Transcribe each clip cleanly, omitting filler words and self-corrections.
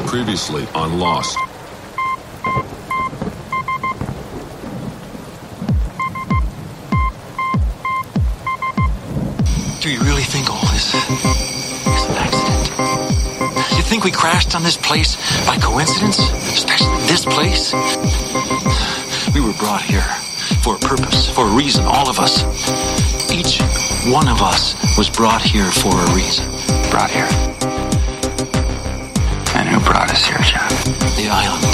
Previously on Lost. Do you really think all this is an accident? You think we crashed on this place by coincidence? Especially this place? We were brought here for a purpose, for a reason, all of us. Each one of us was brought here for a reason. Brought here. And who brought us here, John? The island.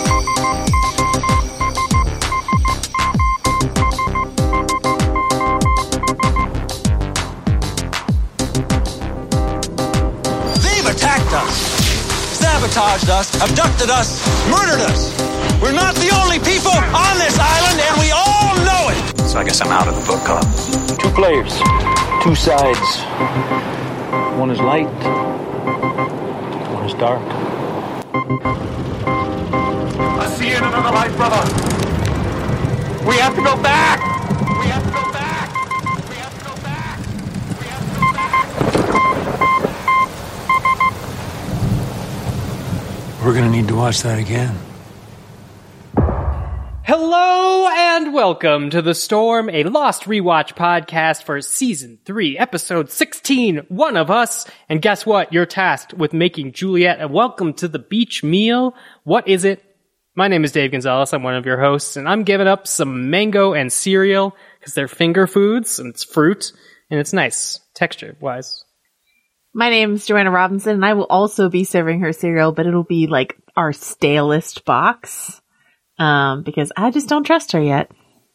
Attacked us, sabotaged us, abducted us, murdered us. We're not the only people on this island, and we all know it. So I guess I'm out of the book club. 2 players, 2 sides. One is light, one is dark. I see you in another life, brother. We have to go back. We have to go back. We have to go back. We have to go back. We're gonna need to watch that again. Hello and welcome to The Storm, a Lost Rewatch podcast for Season 3, Episode 16, One of Us. And guess what? You're tasked with making Juliet a welcome to the beach meal. What is it? My name is Dave Gonzalez. I'm one of your hosts, and I'm giving up some mango and cereal because they're finger foods, and it's fruit, and it's nice, texture-wise. My name's Joanna Robinson, and I will also be serving her cereal, but it'll be like our stalest box, because I just don't trust her yet.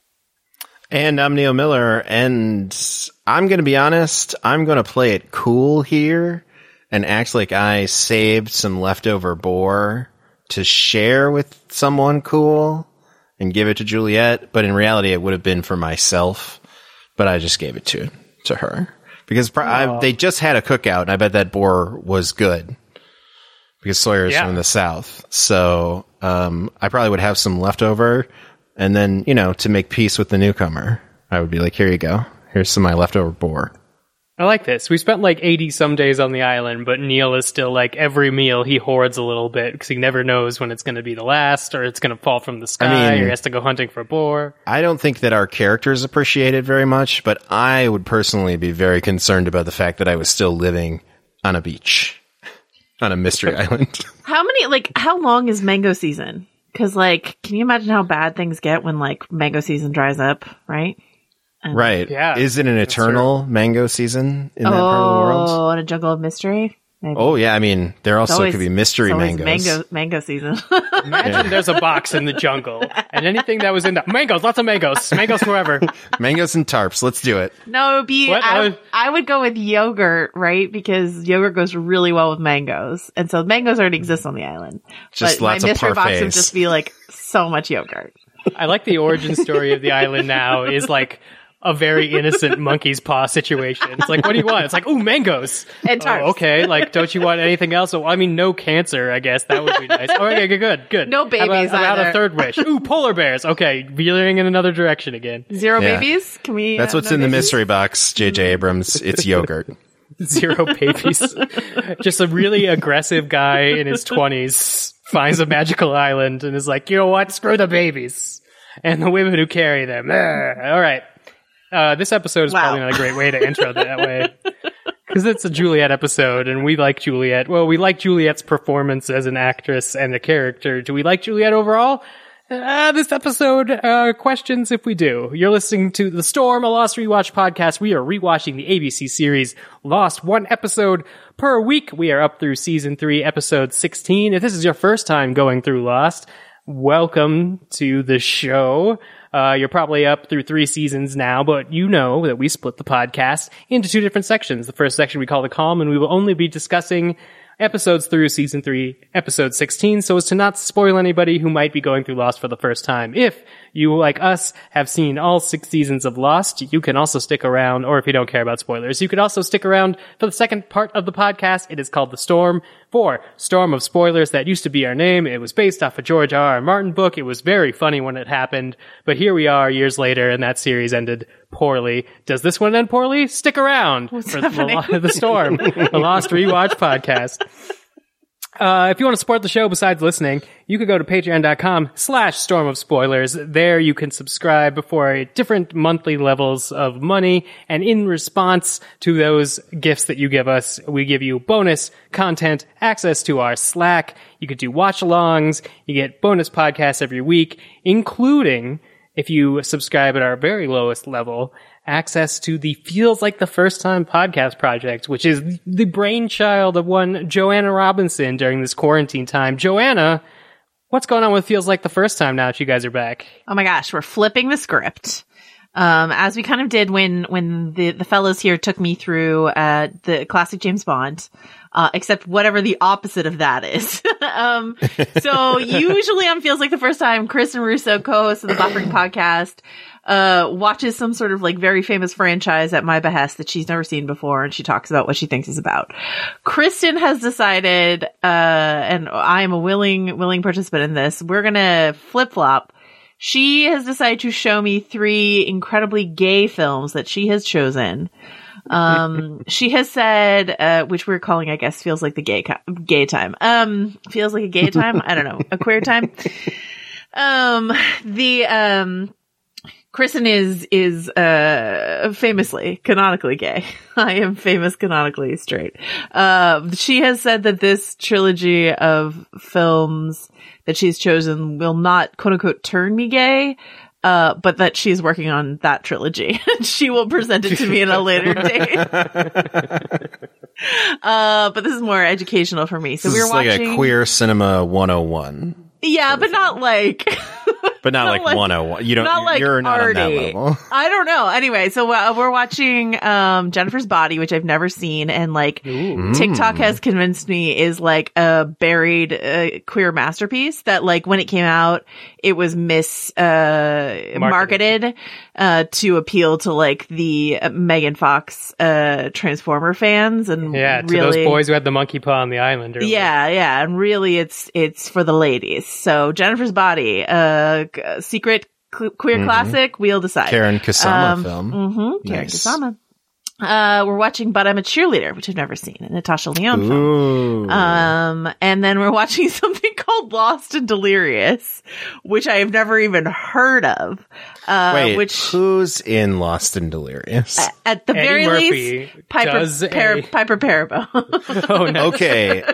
And I'm Neil Miller, and I'm going to be honest, I'm going to play it cool here and act like I saved some leftover boar to share with someone cool and give it to Juliet, but in reality it would have been for myself, but I just gave it to her. Because they just had a cookout, and I bet that boar was good. Because Sawyer's from the South. So I probably would have some leftover. And then, to make peace with the newcomer, I would be like, here you go. Here's some of my leftover boar. I like this. We spent like 80 some days on the island, but Neil is still like every meal he hoards a little bit because he never knows when it's going to be the last or it's going to fall from the sky or he has to go hunting for boar. I don't think that our characters appreciate it very much, but I would personally be very concerned about the fact that I was still living on a beach, on a mystery island. How long is mango season? Because can you imagine how bad things get when mango season dries up, right? Right. Yeah. Is it an eternal mango season in that part of the world? Oh, in a jungle of mystery? Maybe. Oh, yeah. I mean, there also could be mystery mangoes. Mango season. Imagine there's a box in the jungle, and anything that was in that. Mangoes, lots of mangoes. Mangoes forever. Mangoes and tarps. Let's do it. No, I would go with yogurt, right? Because yogurt goes really well with mangoes. And so mangoes already exist on the island. Just but lots my of mystery box parfaits. would just be so much yogurt. I like the origin story of the island now is a very innocent monkey's paw situation. It's what do you want? It's ooh, mangoes. And tarps. Oh, okay, don't you want anything else? Oh, I mean, no cancer, I guess. That would be nice. Oh, okay, good. No babies How about either. a third wish? Ooh, polar bears. Okay, veering in another direction again. Zero babies? Can we? That's what's in the mystery box, J.J. Abrams. It's yogurt. 0 babies. Just a really aggressive guy in his 20s finds a magical island and is like, you know what? Screw the babies. And the women who carry them. All right. This episode is probably not a great way to intro that way. Because it's a Juliet episode, and we like Juliet. Well, we like Juliet's performance as an actress and a character. Do we like Juliet overall? This episode questions if we do. You're listening to The Storm, a Lost Rewatch podcast. We are rewatching the ABC series Lost, 1 episode per week. We are up through Season 3, Episode 16. If this is your first time going through Lost, welcome to the show. You're probably up through 3 seasons now, but you know that we split the podcast into 2 different sections. The first section we call The Calm, and we will only be discussing episodes through Season 3, Episode 16, so as to not spoil anybody who might be going through Lost for the first time. If you, like us, have seen all 6 seasons of Lost, you can also stick around, or if you don't care about spoilers, you could also stick around for the second part of the podcast. It is called The Storm, for Storm of Spoilers. That used to be our name. It was based off a George R.R. Martin book. It was very funny when it happened, but here we are years later, and that series ended poorly. Does this one end poorly? Stick around for the Storm, the Lost Rewatch podcast. If you want to support the show besides listening, you could go to patreon.com/Storm of Spoilers. There you can subscribe for different monthly levels of money. And in response to those gifts that you give us, we give you bonus content, access to our Slack. You could do watch-alongs. You get bonus podcasts every week, including, if you subscribe at our very lowest level, access to the Feels Like the First Time podcast project, which is the brainchild of one Joanna Robinson during this quarantine time. Joanna, what's going on with Feels Like the First Time now that you guys are back? Oh my gosh, we're flipping the script. As we kind of did when the fellows here took me through the classic James Bond, except whatever the opposite of that is. So usually on Feels Like the First Time, Kristen Russo, co-host of the Buffering podcast, watches some sort of like very famous franchise at my behest that she's never seen before, and she talks about what she thinks is about. Kristen has decided, and I am a willing participant in this, we're gonna flip-flop. She has decided to show me 3 incredibly gay films that she has chosen. She has said, which we're calling, I guess, Feels Like the gay time. Feels like a gay time? I don't know. A queer time? Kristen is famously, canonically gay. I am famous canonically straight. She has said that this trilogy of films that she's chosen will not, quote unquote, turn me gay, but that she's working on that trilogy. She will present it to me at a later date. But this is more educational for me. So This we're is watching like a queer cinema 101. Yeah, but not like But not like 101. You don't, not like you're not arty. on that level. I don't know. Anyway, so we're watching Jennifer's Body, which I've never seen, and like TikTok has convinced me is like a buried queer masterpiece that like when it came out, it was marketed to appeal to like the Megan Fox Transformer fans, and To really, those boys who had the monkey paw on the island. Earlier. yeah, and really it's for the ladies. So Jennifer's Body, secret queer classic, we'll decide. Karen Kusama film. Karen Nice. Kusama. We're watching But I'm a Cheerleader, which I've never seen, a Natasha Lyonne film. Ooh. And then we're watching something called Lost and Delirious, which I have never even heard of. Wait, who's in Lost and Delirious? At the Eddie very Murphy least, Piper Parabo. Oh, no. Okay.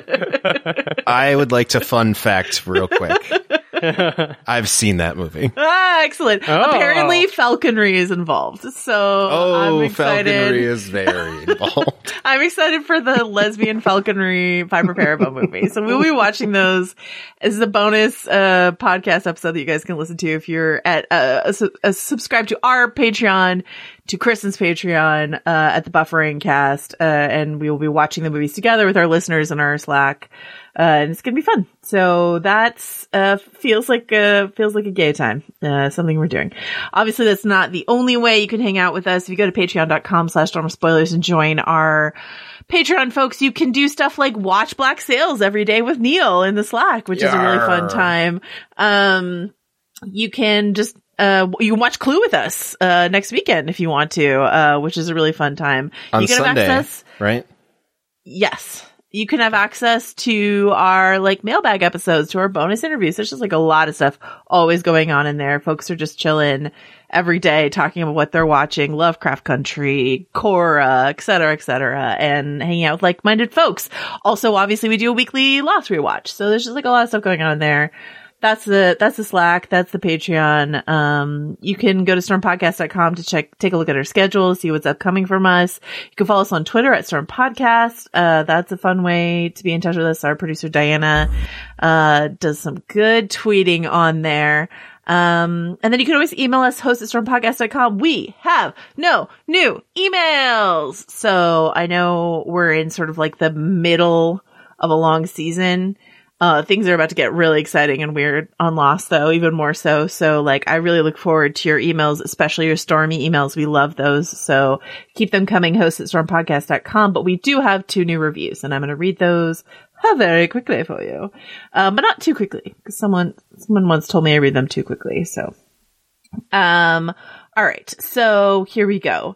I would like to fun fact real quick. I've seen that movie. Excellent. Oh. Apparently falconry is involved. So I'm excited. falconry is very involved. I'm excited for the lesbian falconry Piper Parabo movie. So we'll be watching those as a bonus podcast episode that you guys can listen to if you're at subscribe to our Patreon, to Kristen's Patreon at the Buffering Cast, and we will be watching the movies together with our listeners in our Slack. And it's gonna be fun. So that's feels like a gay time. Something we're doing. Obviously, that's not the only way you can hang out with us. If you go to patreon.com/stormofspoilers and join our Patreon folks, you can do stuff like watch Black Sails every day with Neil in the Slack, which is a really fun time. You can just you can watch Clue with us next weekend if you want to, which is a really fun time. On you can Sunday, have access, right? Yes. You can have access to our like mailbag episodes, to our bonus interviews. There's just like a lot of stuff always going on in there. Folks are just chilling every day talking about what they're watching, Lovecraft Country, Korra, et cetera, and hanging out with like-minded folks. Also, obviously, we do a weekly Lost rewatch. So there's just like a lot of stuff going on in there. That's the Slack. That's the Patreon. You can go to stormpodcast.com to take a look at our schedule, see what's upcoming from us. You can follow us on Twitter at Storm Podcast. That's a fun way to be in touch with us. Our producer Diana, does some good tweeting on there. And then you can always email us, host@stormpodcast.com. We have no new emails. So I know we're in sort of like the middle of a long season. Things are about to get really exciting and weird on Lost, though, even more so. So, like, I really look forward to your emails, especially your stormy emails. We love those. So keep them coming, host@stormpodcast.com. But we do have 2 new reviews, and I'm going to read those very quickly for you. But not too quickly, because someone once told me I read them too quickly. So, all right. So here we go.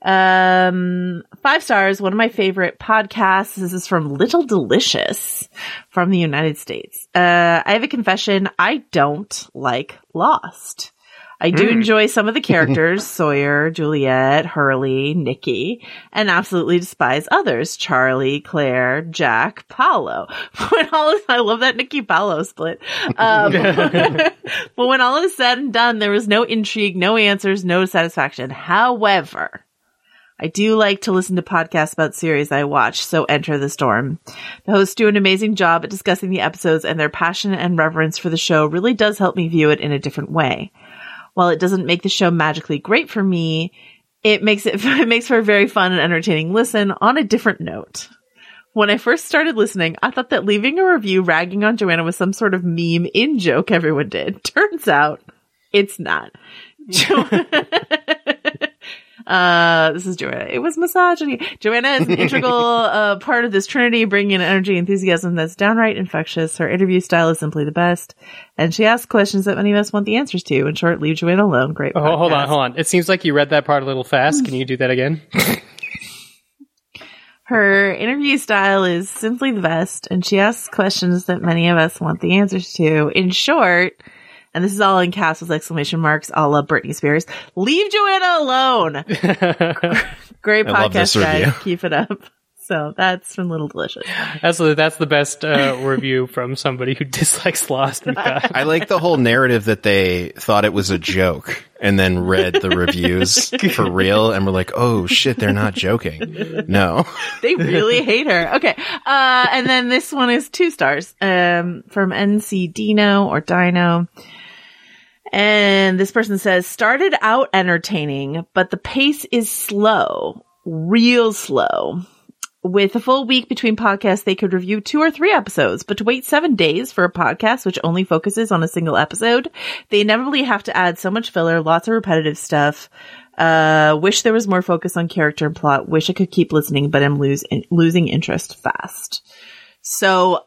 5 stars. One of my favorite podcasts. This is from Little Delicious from the United States. I have a confession. I don't like Lost. I do enjoy some of the characters, Sawyer, Juliet, Hurley, Nikki, and absolutely despise others, Charlie, Claire, Jack, Paolo. I love that Nikki Paolo split. But when all is said and done, there was no intrigue, no answers, no satisfaction. However, I do like to listen to podcasts about series I watch, so enter the storm. The hosts do an amazing job at discussing the episodes, and their passion and reverence for the show really does help me view it in a different way. While it doesn't make the show magically great for me, it makes for a very fun and entertaining listen. On a different note, when I first started listening, I thought that leaving a review ragging on Joanna was some sort of meme in joke everyone did. Turns out, it's not. This is Joanna. It was misogyny. Joanna is an integral part of this trinity, bringing an energy and enthusiasm that's downright infectious. Her interview style is simply the best, and she asks questions that many of us want the answers to. In short, leave Joanna alone. Great podcast. Hold on. It seems like you read that part a little fast. Can you do that again? Her interview style is simply the best, and she asks questions that many of us want the answers to. In short, and this is all in caps with exclamation marks, a la Britney Spears, leave Joanna alone. Great podcast, guys. Keep it up. So that's from Little Delicious. Absolutely. That's the best review from somebody who dislikes Lost. I like the whole narrative that they thought it was a joke and then read the reviews for real and were like, oh shit, they're not joking. No. They really hate her. Okay. And then this one is 2 stars from NC Dino or Dino. And this person says, started out entertaining, but the pace is slow, real slow. With a full week between podcasts, they could review 2 or 3 episodes, but to wait 7 days for a podcast which only focuses on a single episode, they inevitably have to add so much filler, lots of repetitive stuff. Wish there was more focus on character and plot. Wish I could keep listening, but I'm losing interest fast. So,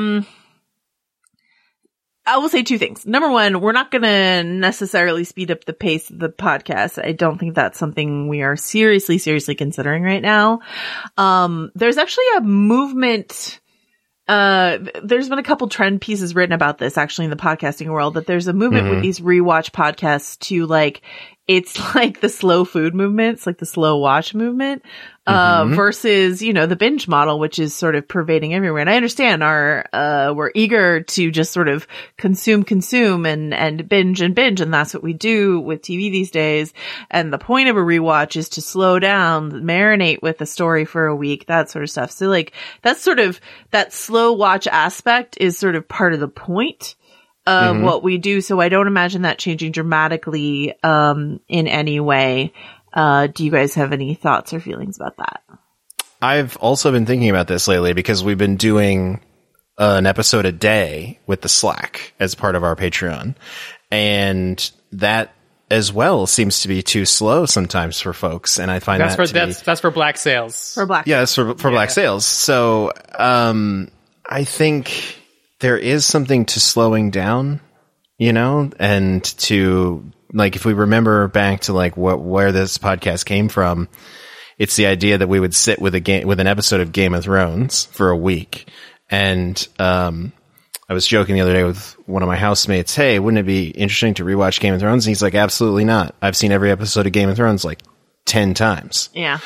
I will say 2 things. Number 1, we're not going to necessarily speed up the pace of the podcast. I don't think that's something we are seriously considering right now. There's actually a movement. There's been a couple trend pieces written about this actually in the podcasting world, that there's a movement with these rewatch podcasts to it's like the slow food movement. It's like the slow watch movement, versus, the binge model, which is sort of pervading everywhere. And I understand we're eager to just sort of consume and binge. And that's what we do with TV these days. And the point of a rewatch is to slow down, marinate with a story for a week, that sort of stuff. So that's sort of, that slow watch aspect is sort of part of the point of what we do. So I don't imagine that changing dramatically, in any way. Do you guys have any thoughts or feelings about that? I've also been thinking about this lately because we've been doing an episode a day with the Slack as part of our Patreon. And that as well seems to be too slow sometimes for folks. And I find that's for black sales. For black. Yeah, it's for black sales. So, I think there is something to slowing down, and to, if we remember back to where this podcast came from, it's the idea that we would sit with an episode of Game of Thrones for a week. And, I was joking the other day with one of my housemates, hey, wouldn't it be interesting to rewatch Game of Thrones? And he's like, absolutely not. I've seen every episode of Game of Thrones 10 times. Yeah.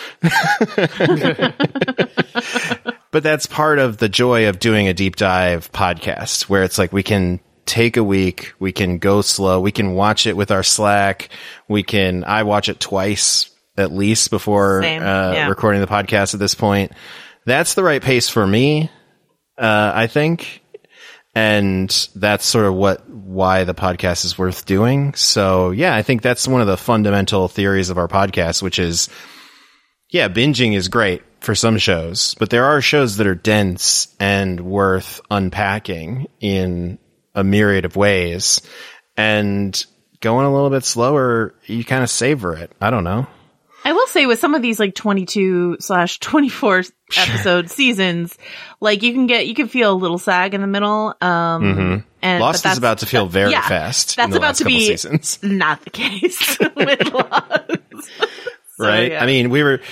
But that's part of the joy of doing a deep dive podcast, where it's we can take a week, we can go slow, we can watch it with our Slack, I watch it twice at least before recording the podcast at this point. That's the right pace for me, I think. And that's sort of why the podcast is worth doing. So yeah, I think that's one of the fundamental theories of our podcast, which is, binging is great for some shows, but there are shows that are dense and worth unpacking in a myriad of ways, and going a little bit slower, you kind of savor it. I don't know. I will say with some of these 22/24 episode seasons, you can feel a little sag in the middle. And Lost is about to feel very fast. That's in the about last to couple be seasons. Not the case with Lost. right? yeah. I mean,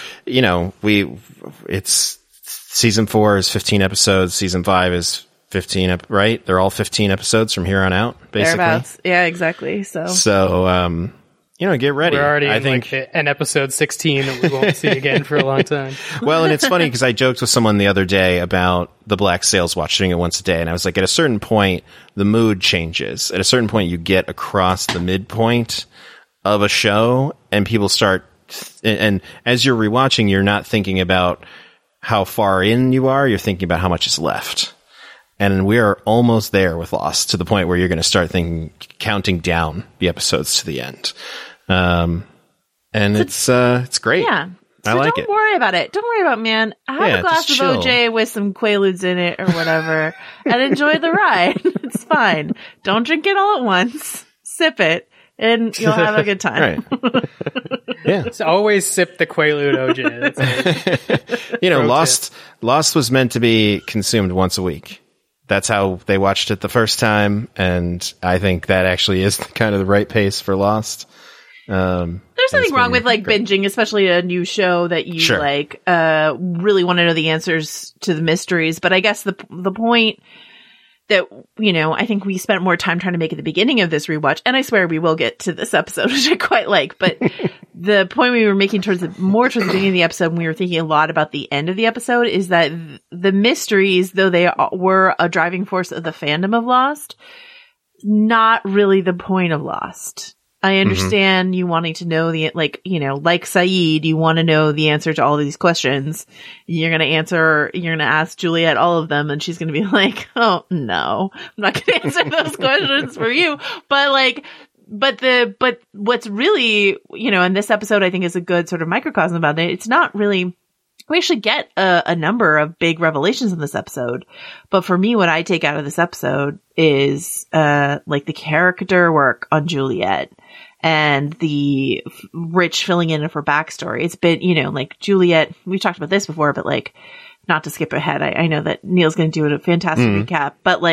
it's season 4 is 15 episodes. Season 5 is 15, right? They're all 15 episodes from here on out, basically. Thereabouts. Yeah, exactly. So, get ready. We're already I in think, an episode 16 that we won't see again for a long time. well, and it's funny because I joked with someone the other day about the Black Sails Watch doing it once a day, and I was like, at a certain point, the mood changes. At a certain point, you get across the midpoint of a show, and people start, and as you're rewatching, you're not thinking about how far in you are, you're thinking about how much is left. And we are almost there with Lost, to the point where you're going to start counting down the episodes to the end. And it's great. yeah. I So like don't it. worry about it. Don't worry about, man. Have a glass just of chill. OJ with some Quaaludes in it or whatever and enjoy the ride. It's fine. Don't drink it all at once. Sip it and you'll have a good time. Right. Yeah. So always sip the Quaalude OJ. That's it. Lost was meant to be consumed once a week. That's how they watched it the first time, and I think that actually is kind of the right pace for Lost. There's nothing wrong with binging, especially a new show that you really want to know the answers to the mysteries. But I guess the point that, I think we spent more time trying to make at the beginning of this rewatch, and I swear we will get to this episode, which I quite like, but the point we were making towards the beginning of the episode, when we were thinking a lot about the end of the episode, is that the mysteries, though they were a driving force of the fandom of Lost, not really the point of Lost. I understand you wanting to know like Saeed, you want to know the answer to all of these questions. You're going to ask Juliet all of them, and she's going to be like, oh no, I'm not going to answer those questions for you. But what's really, and this episode I think is a good sort of microcosm about it. It's not really, we actually get a number of big revelations in this episode. But for me, what I take out of this episode is, the character work on Juliet and the rich filling in of her backstory. It's been, Juliet, we've talked about this before, but not to skip ahead. I know that Neil's going to do a fantastic recap, but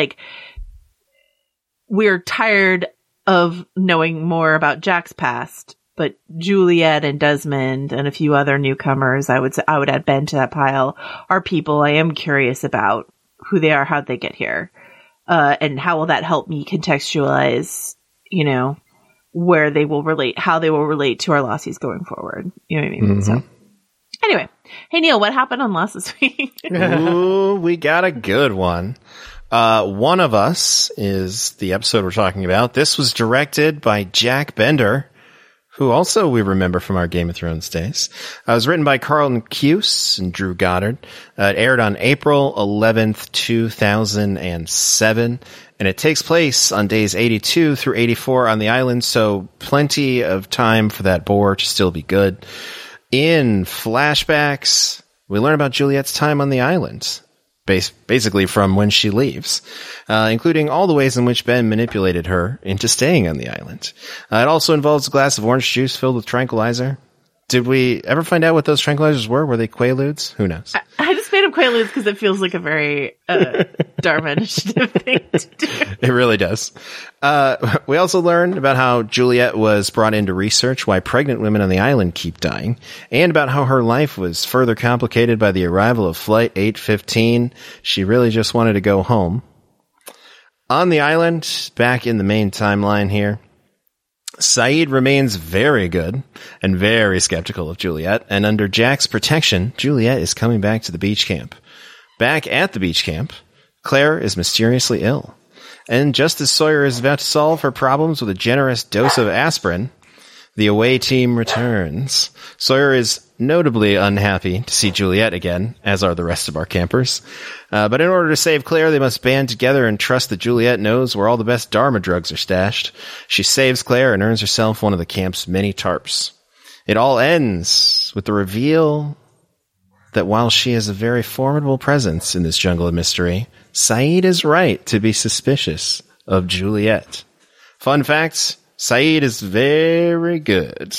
we're tired of knowing more about Jack's past, but Juliet and Desmond and a few other newcomers, I would add Ben to that pile, are people I am curious about who they are, how'd they get here, and how will that help me contextualize, where they will relate, how they will relate to our Losties going forward. You know what I mean? So anyway, hey Neil, what happened on Lost this week? Ooh, we got a good one. One of Us is the episode we're talking about. This was directed by Jack Bender, who also we remember from our Game of Thrones days. It was written by Carlton Cuse and Drew Goddard. It aired on April 11th, 2007, and it takes place on days 82 through 84 on the island, so plenty of time for that boar to still be good. In flashbacks, we learn about Juliet's time on the island, basically from when she leaves, including all the ways in which Ben manipulated her into staying on the island. It also involves a glass of orange juice filled with tranquilizer. Did we ever find out what those tranquilizers were? Were they Quaaludes? Who knows? I just made up Quaaludes because it feels like a very Dharma Initiative thing to do. It really does. We also learned about how Juliet was brought in to research why pregnant women on the island keep dying, and about how her life was further complicated by the arrival of Flight 815. She really just wanted to go home. On the island, back in the main timeline here, Saeed remains very good and very skeptical of Juliet, and under Jack's protection, Juliet is coming back to the beach camp. Back at the beach camp, Claire is mysteriously ill, and just as Sawyer is about to solve her problems with a generous dose of aspirin, the away team returns. Sawyer is notably unhappy to see Juliet again, as are the rest of our campers. But in order to save Claire, they must band together and trust that Juliet knows where all the best Dharma drugs are stashed. She saves Claire and earns herself one of the camp's many tarps. It all ends with the reveal that while she is a very formidable presence in this jungle of mystery, Saeed is right to be suspicious of Juliet. Fun facts, Saeed is very good.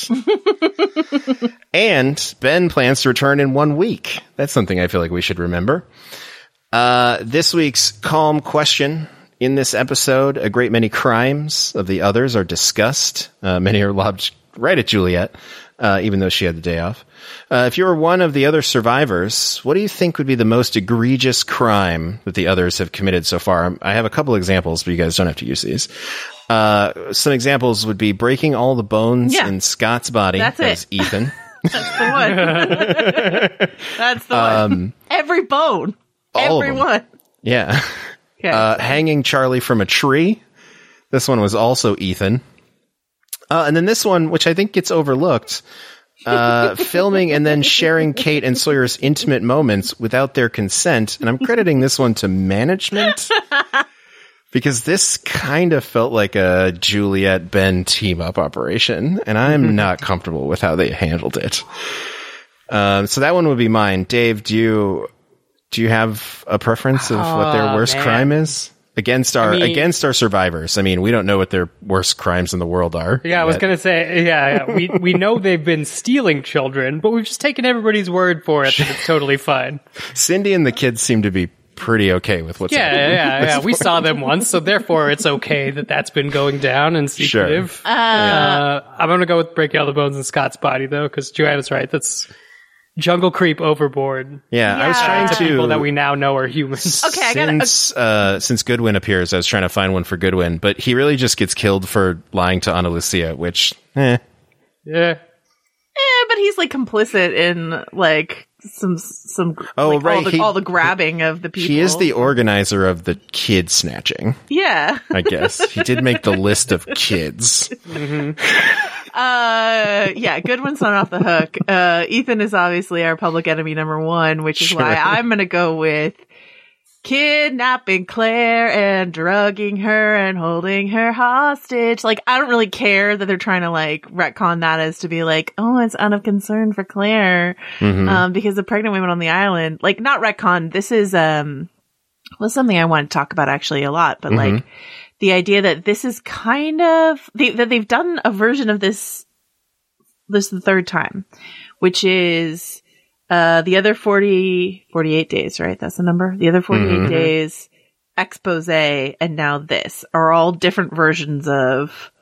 And Ben plans to return in 1 week. That's something I feel like we should remember. This week's calm question in this episode, a great many crimes of the others are discussed. Many are right at Juliet, even though she had the day off. If you were one of the other survivors, what do you think would be the most egregious crime that the others have committed so far? I have a couple examples, but you guys don't have to use these. Some examples would be breaking all the bones in Scott's body. That's Ethan. That's the one. That's the one. Every bone. All of them. Everyone. Yeah. Okay. Hanging Charlie from a tree. This one was also Ethan. And then this one, which I think gets overlooked, filming and then sharing Kate and Sawyer's intimate moments without their consent. And I'm crediting this one to management because this kind of felt like a Juliet Ben team up operation. And I'm not comfortable with how they handled it. So that one would be mine. Dave, do you have a preference of what their worst crime is? Against our survivors. I mean, we don't know what their worst crimes in the world are. Yeah, I was going to say, we know they've been stealing children, but we've just taken everybody's word for it that it's totally fine. Cindy and the kids seem to be pretty okay with what's happening. Yeah. We saw them once, so therefore it's okay that that's been going down and secretive. Sure. I'm going to go with breaking all the bones in Scott's body, though, because Joanna's right. That's Jungle Creep overboard. Yeah, I was trying to people that we now know are humans. Okay, since Goodwin appears, I was trying to find one for Goodwin, but he really just gets killed for lying to Ana Lucia, which, Yeah. but he's like complicit in like some all the grabbing of the people. He is the organizer of the kid snatching. Yeah. I guess. He did make the list of kids. Goodwin's not off the hook. Ethan is obviously our public enemy number one, which is why I'm going to go with kidnapping Claire and drugging her and holding her hostage. Like, I don't really care that they're trying to like retcon that as to be like, oh, it's out of concern for Claire, because the pregnant women on the island, like, not retcon. This is, was something I want to talk about actually a lot, but like, the idea that this is kind of, that they've done a version of this is the third time, which is, the other 48 days, right? That's the number. The other 48 days, expose, and now this are all different versions of,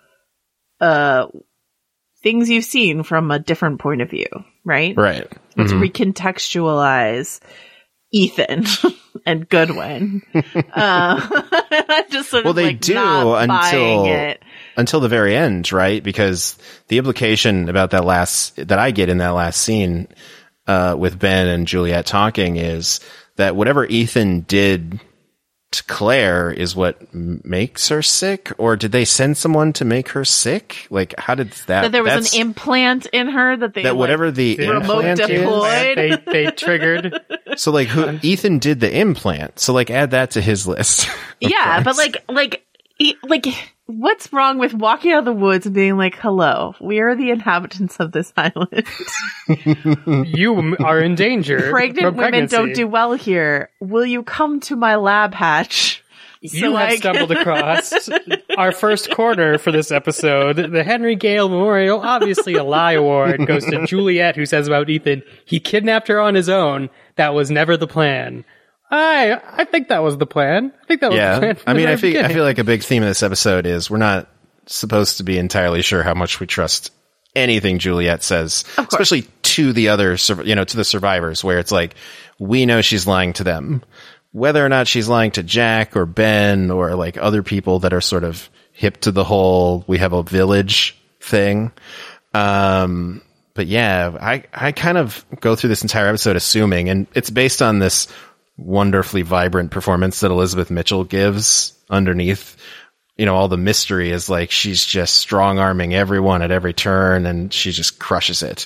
things you've seen from a different point of view, right? Right. Let's recontextualize Ethan and Goodwin. I'm just sort of they like do not buying it. Until the very end, right? Because the implication about that I get in that last scene, with Ben and Juliet talking is that whatever Ethan did to Claire is what makes her sick, or did they send someone to make her sick? Like, how did that? That there was an implant in her that whatever the remote implant deployed. is, they triggered. So like, Ethan did the implant. So like, add that to his list. Yeah, but like, what's wrong with walking out of the woods and being like, hello, we are the inhabitants of this island. You are in danger. Pregnant women don't do well here. Will you come to my lab hatch? You have stumbled across our first corner for this episode. The Henry Gale Memorial, obviously a lie award, goes to Juliet, who says about Ethan, he kidnapped her on his own. That was never the plan. I think that was the plan. I think that was the plan. I mean, I feel like a big theme of this episode is we're not supposed to be entirely sure how much we trust anything Juliet says, especially to the other, to the survivors, where it's like, we know she's lying to them. Whether or not she's lying to Jack or Ben or like other people that are sort of hip to the whole, we have a village thing. But yeah, I kind of go through this entire episode assuming, and it's based on this wonderfully vibrant performance that Elizabeth Mitchell gives underneath, all the mystery is like, she's just strong arming everyone at every turn and she just crushes it.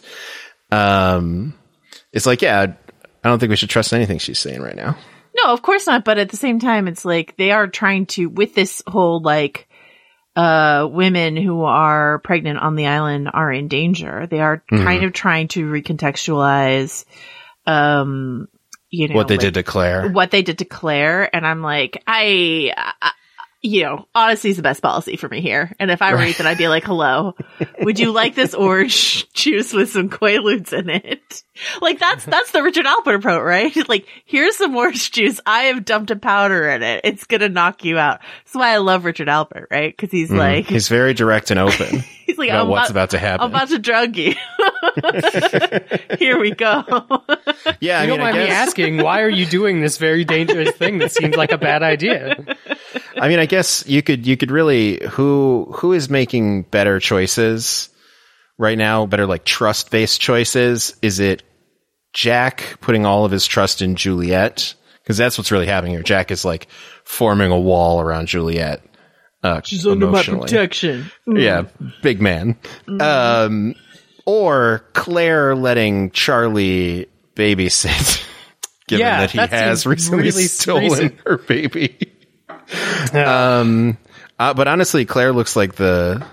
It's like, I don't think we should trust anything she's saying right now. No, of course not. But at the same time, it's like they are trying to, with this whole like, women who are pregnant on the island are in danger. They are kind of trying to recontextualize, what they did to Claire. What they did to Claire. And I'm like, honesty's the best policy for me here. And if I were Ethan, I'd be like, hello, would you like this orange juice with some Quaaludes in it? Like, that's the Richard Alpert approach, right? Like, here's some orange juice. I have dumped a powder in it. It's gonna knock you out. That's why I love Richard Alpert, right? Cause he's like, he's very direct and open. He's like, about what's about to happen. I'm about to drug you. Here we go. Yeah, you don't mind me asking, why are you doing this very dangerous thing that seems like a bad idea? I mean, I guess you could really, who is making better choices right now, better like trust-based choices? Is it Jack putting all of his trust in Juliet? Because that's what's really happening here. Jack is like forming a wall around Juliet. She's under my protection. Yeah, big man. Or Claire letting Charlie babysit, given that he has recently stolen her baby. But honestly, Claire looks like the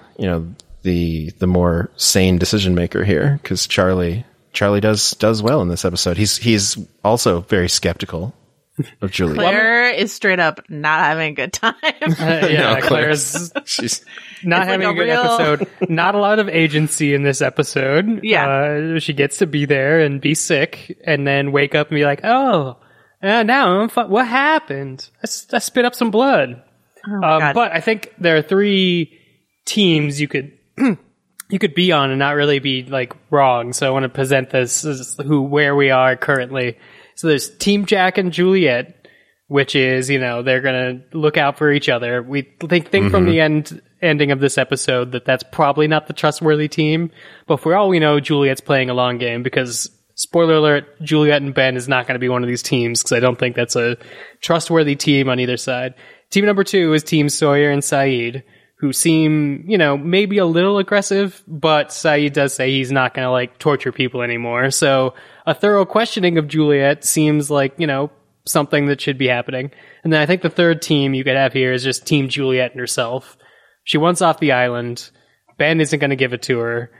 more sane decision maker here, because Charlie does well in this episode. He's also very skeptical of Juliet. Claire is straight up not having a good time. Claire's she's not having a good episode. Not a lot of agency in this episode. Yeah, she gets to be there and be sick, and then wake up and be like, "Oh, now I'm what happened? I spit up some blood." God. But I think there are 3 teams you could be on and not really be like wrong. So I want to present this as where we are currently. So there's Team Jack and Juliet, which is, they're going to look out for each other. We think from the ending of this episode that's probably not the trustworthy team. But for all we know, Juliet's playing a long game because, spoiler alert, Juliet and Ben is not going to be one of these teams because I don't think that's a trustworthy team on either side. Team number 2 is Team Sawyer and Saeed, who seem, maybe a little aggressive, but Saeed does say he's not going to, torture people anymore. So a thorough questioning of Juliet seems like, something that should be happening. And then I think the third team you could have here is just Team Juliet and herself. She wants off the island. Ben isn't going to give it to her.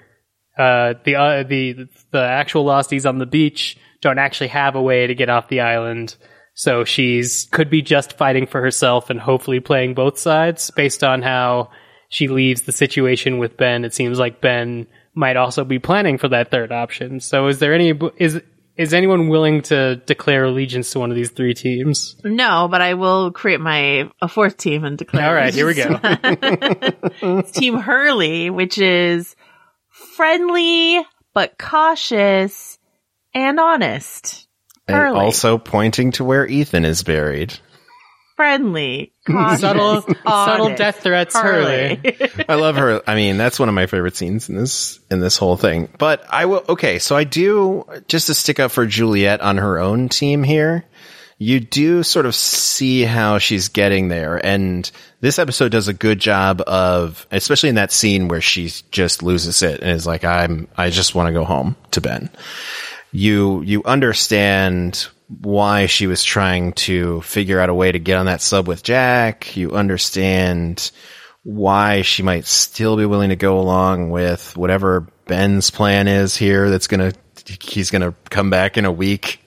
The actual Losties on the beach don't actually have a way to get off the island. So could be just fighting for herself and hopefully playing both sides. Based on how she leaves the situation with Ben, it seems like Ben might also be planning for that third option. So is anyone willing to declare allegiance to one of these 3 teams? No, but I will create a 4th team and declare. All right, here we go. It's Team Hurley, which is friendly but cautious and honest. And Hurley. Also pointing to where Ethan is buried. Friendly, cautious, subtle death threats. Hurley. I love her. I mean, that's one of my favorite scenes in this whole thing. But I will. Okay, so I do, just to stick up for Juliet on her own team here. You do sort of see how she's getting there, and this episode does a good job of, especially in that scene where she just loses it and is like, I just want to go home to Ben. You understand why she was trying to figure out a way to get on that sub with Jack. You understand why she might still be willing to go along with whatever Ben's plan is here. He's gonna come back in a week.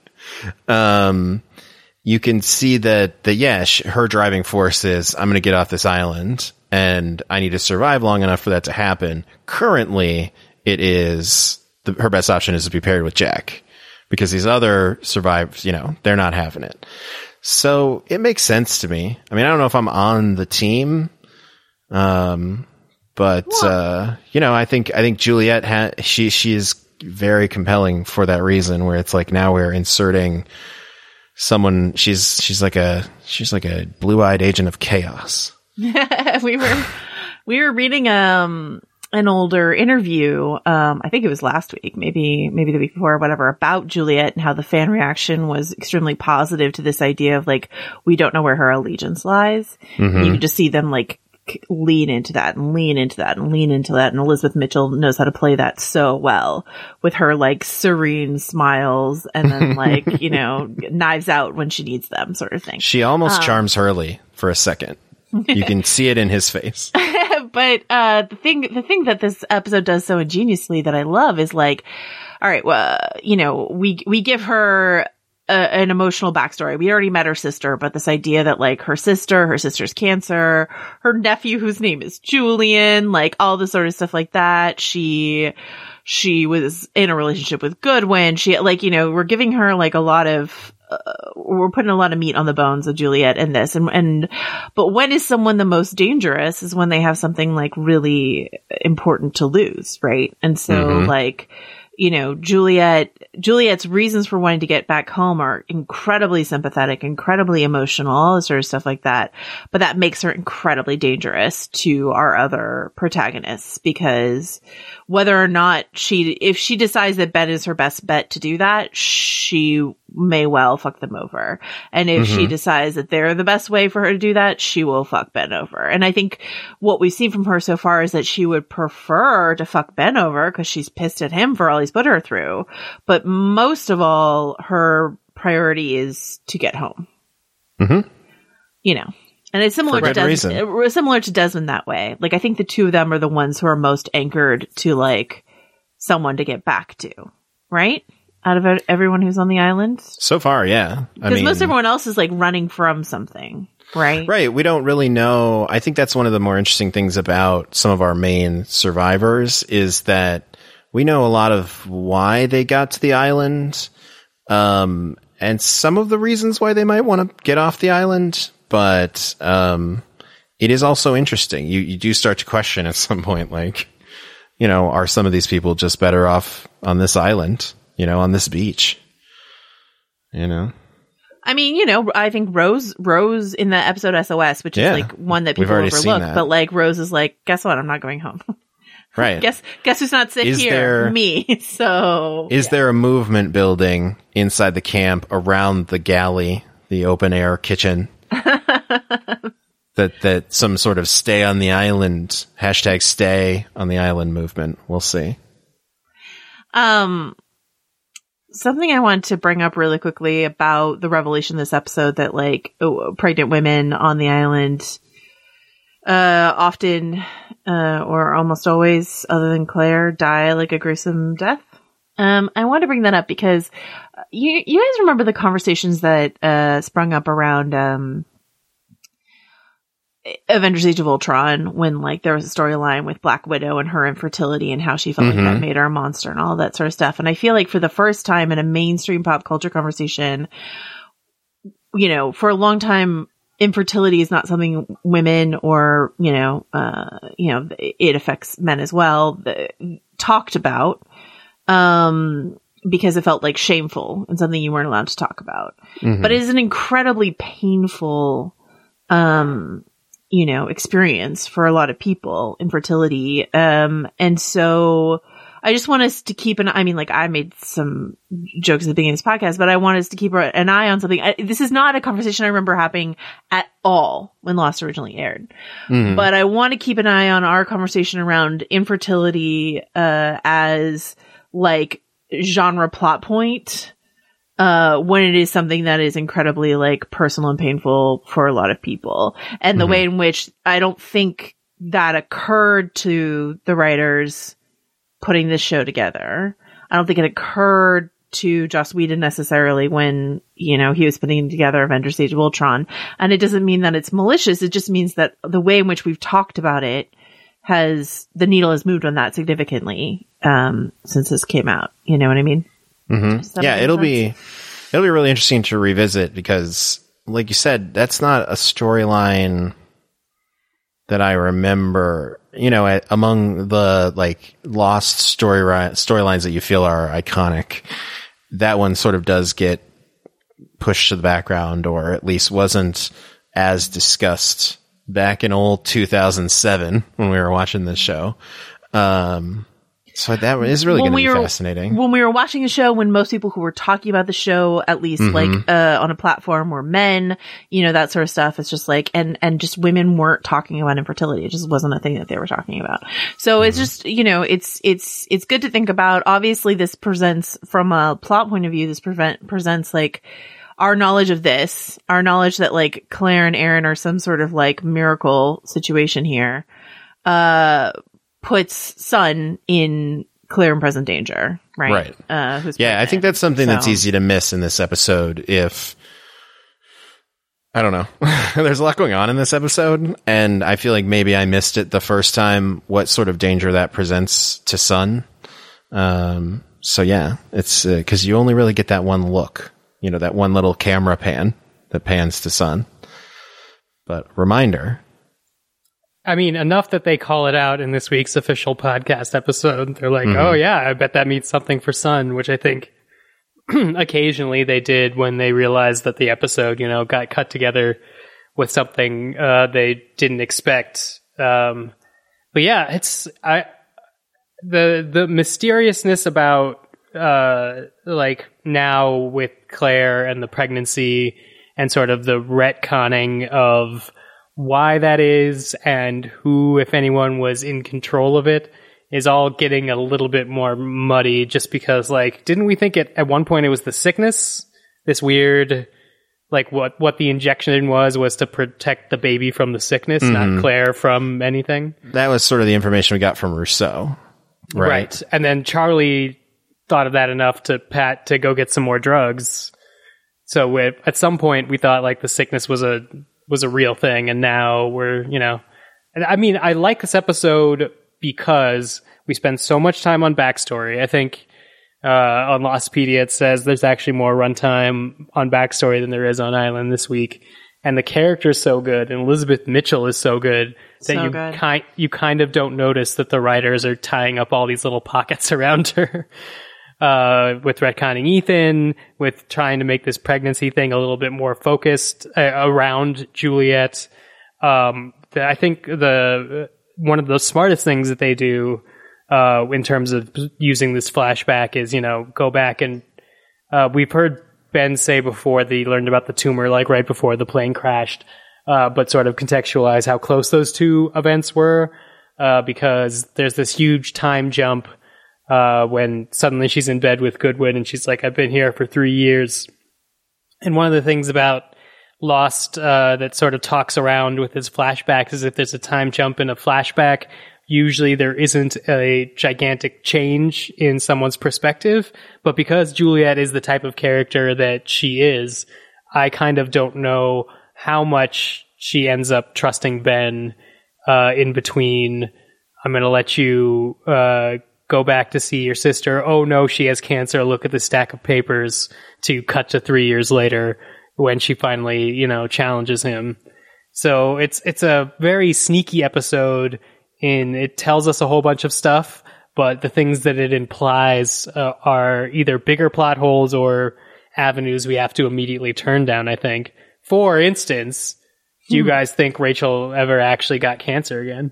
You can see that her driving force is, I'm gonna get off this island and I need to survive long enough for that to happen. Currently, it is her best option is to be paired with Jack, because these other survivors, they're not having it. So it makes sense to me. I mean, I don't know if I'm on the team, but I think Juliet she is very compelling for that reason, where it's like now we're inserting someone. She's like a blue-eyed agent of chaos. We were reading an older interview, I think it was last week, maybe the week before, or whatever, about Juliet and how the fan reaction was extremely positive to this idea of we don't know where her allegiance lies. Mm-hmm. You can just see them lean into that and lean into that and lean into that. And Elizabeth Mitchell knows how to play that so well with her serene smiles and then knives out when she needs them, sort of thing. She almost charms Hurley for a second. You can see it in his face. But the thing that this episode does so ingeniously that I love is all right, well, we give her an emotional backstory. We already met her sister, but this idea that like her sister's cancer, her nephew whose name is Julian, like all this sort of stuff like that. She was in a relationship with Goodwin. She like, you know, we're giving her like a lot of, we're putting a lot of meat on the bones of Juliet in this. But when is someone the most dangerous is when they have something like really important to lose. Right. And so like, you know, Juliet's reasons for wanting to get back home are incredibly sympathetic, incredibly emotional, all this sort of stuff like that. But that makes her incredibly dangerous to our other protagonists, because whether or not if she decides that Ben is her best bet to do that, she may well fuck them over. And if she decides that they're the best way for her to do that, she will fuck Ben over. And I think what we've seen from her so far is that she would prefer to fuck Ben over because she's pissed at him for all he's put her through. But most of all, her priority is to get home. You know. And it's similar to Desmond that way. Like, I think the two of them are the ones who are most anchored to, like, someone to get back to. Right? Out of everyone who's on the island? So far, yeah. Because most everyone else is, like, running from something. Right? Right. We don't really know. I think that's one of the more interesting things about some of our main survivors is that we know a lot of why they got to the island. And some of the reasons why they might want to get off the island. But it is also interesting. You do start to question at some point, like, you know, are some of these people just better off on this island, you know, on this beach? You know? I mean, you know, I think Rose in the episode SOS, which is like one that people overlook, but like Rose is like, guess what? I'm not going home. Right. Guess who's not sick here? Me. So is there a movement building inside the camp around the galley, the open air kitchen? that some sort of stay on the island, #stay on the island movement. We'll see. Something I want to bring up really quickly about the revelation this episode that like pregnant women on the island often or almost always, other than Claire, die like a gruesome death. I want to bring that up because you guys remember the conversations that sprung up around Avengers Age of Ultron when like there was a storyline with Black Widow and her infertility and how she felt like that made her a monster and all that sort of stuff. And I feel like for the first time in a mainstream pop culture conversation, you know, for a long time, infertility is not something women or, it affects men as well, talked about, because it felt like shameful and something you weren't allowed to talk about. But it is an incredibly painful, experience for a lot of people, infertility. And so I just want us to keep I made some jokes at the beginning of this podcast, but I want us to keep an eye on something. This is not a conversation I remember happening at all when Lost originally aired. But I want to keep an eye on our conversation around infertility, as like genre plot point, when it is something that is incredibly like personal and painful for a lot of people. And the way in which I don't think that occurred to the writers putting this show together. I don't think it occurred to Joss Whedon necessarily when, he was putting together Avengers Age of Ultron. And it doesn't mean that it's malicious. It just means that the way in which we've talked about it the needle has moved on that significantly, since this came out. You know what I mean? Yeah, it'll be really interesting to revisit because, like you said, that's not a storyline that I remember, among the like Lost storylines that you feel are iconic. That one sort of does get pushed to the background, or at least wasn't as discussed back in old 2007 when we were watching this show. So that is really going to be fascinating. When we were watching the show, when most people who were talking about the show, at least like on a platform, were men, that sort of stuff. It's just like, and just women weren't talking about infertility. It just wasn't a thing that they were talking about. So it's just, it's good to think about. Obviously, this presents from a plot point of view. This presents like our knowledge of this, our knowledge that like Claire and Aaron are some sort of like miracle situation here. Puts Sun in clear and present danger, right? Who's yeah, I think that's something that's So- easy to miss in this episode if... I don't know. There's a lot going on in this episode, and I feel like maybe I missed it the first time, what sort of danger that presents to Sun. So yeah, it's because you only really get that one look, that one little camera pan that pans to Sun. But reminder. I mean, enough that they call it out in this week's official podcast episode. They're like, oh yeah, I bet that means something for Sun, which I think occasionally they did when they realized that the episode, got cut together with something they didn't expect. But yeah, it's the mysteriousness about like now with Claire and the pregnancy and sort of the retconning of why that is and who, if anyone, was in control of it is all getting a little bit more muddy just because, like, didn't we think at one point it was the sickness? This weird, like, what the injection was to protect the baby from the sickness, not Claire from anything? That was sort of the information we got from Rousseau. Right. And then Charlie thought of that enough to go get some more drugs. So at some point we thought, like, the sickness was a real thing, and now we're, and I mean, I like this episode because we spend so much time on backstory. I think on Lostpedia it says there's actually more runtime on backstory than there is on Island this week. And the character's so good, and Elizabeth Mitchell is so good that you kind of don't notice that the writers are tying up all these little pockets around her. With retconning Ethan, with trying to make this pregnancy thing a little bit more focused around Juliet. I think one of the smartest things that they do in terms of using this flashback is, go back and we've heard Ben say before that he learned about the tumor like right before the plane crashed, but sort of contextualize how close those two events were because there's this huge time jump when suddenly she's in bed with Goodwin and she's like, I've been here for 3 years. And one of the things about Lost that sort of talks around with his flashbacks is if there's a time jump in a flashback, usually there isn't a gigantic change in someone's perspective. But because Juliet is the type of character that she is, I kind of don't know how much she ends up trusting Ben in between. I'm going to let you go back to see your sister. Oh no, she has cancer. Look at the stack of papers, to cut to 3 years later when she finally, challenges him. So it's a very sneaky episode it tells us a whole bunch of stuff, but the things that it implies are either bigger plot holes or avenues we have to immediately turn down, I think. For instance, do you guys think Rachel ever actually got cancer again?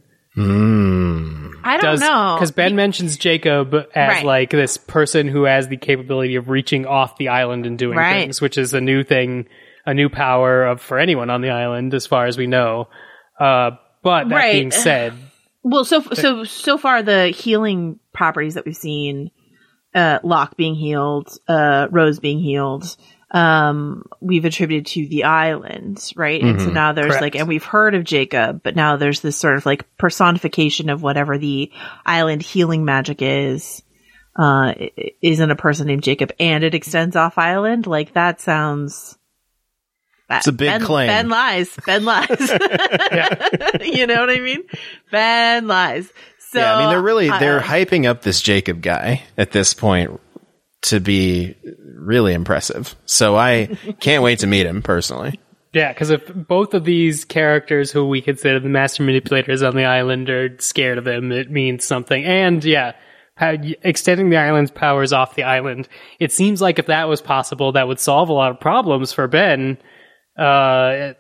I don't know. Because Ben mentions Jacob as like this person who has the capability of reaching off the island and doing things, which is a new thing, a new power for anyone on the island, as far as we know. But that being said, well, so far the healing properties that we've seen, Locke being healed, Rose being healed, we've attributed to the island, right? And so now there's and we've heard of Jacob, but now there's this sort of like personification of whatever the island healing magic is in a person named Jacob, and it extends off island. Like, that sounds... It's a big claim. Ben lies. You know what I mean? Ben lies. So, yeah, I mean, they're hyping up this Jacob guy at this point to be really impressive. So I can't wait to meet him personally. Yeah, because if both of these characters who we consider the master manipulators on the island are scared of him, it means something. And yeah, extending the island's powers off the island, it seems like if that was possible, that would solve a lot of problems for Ben, I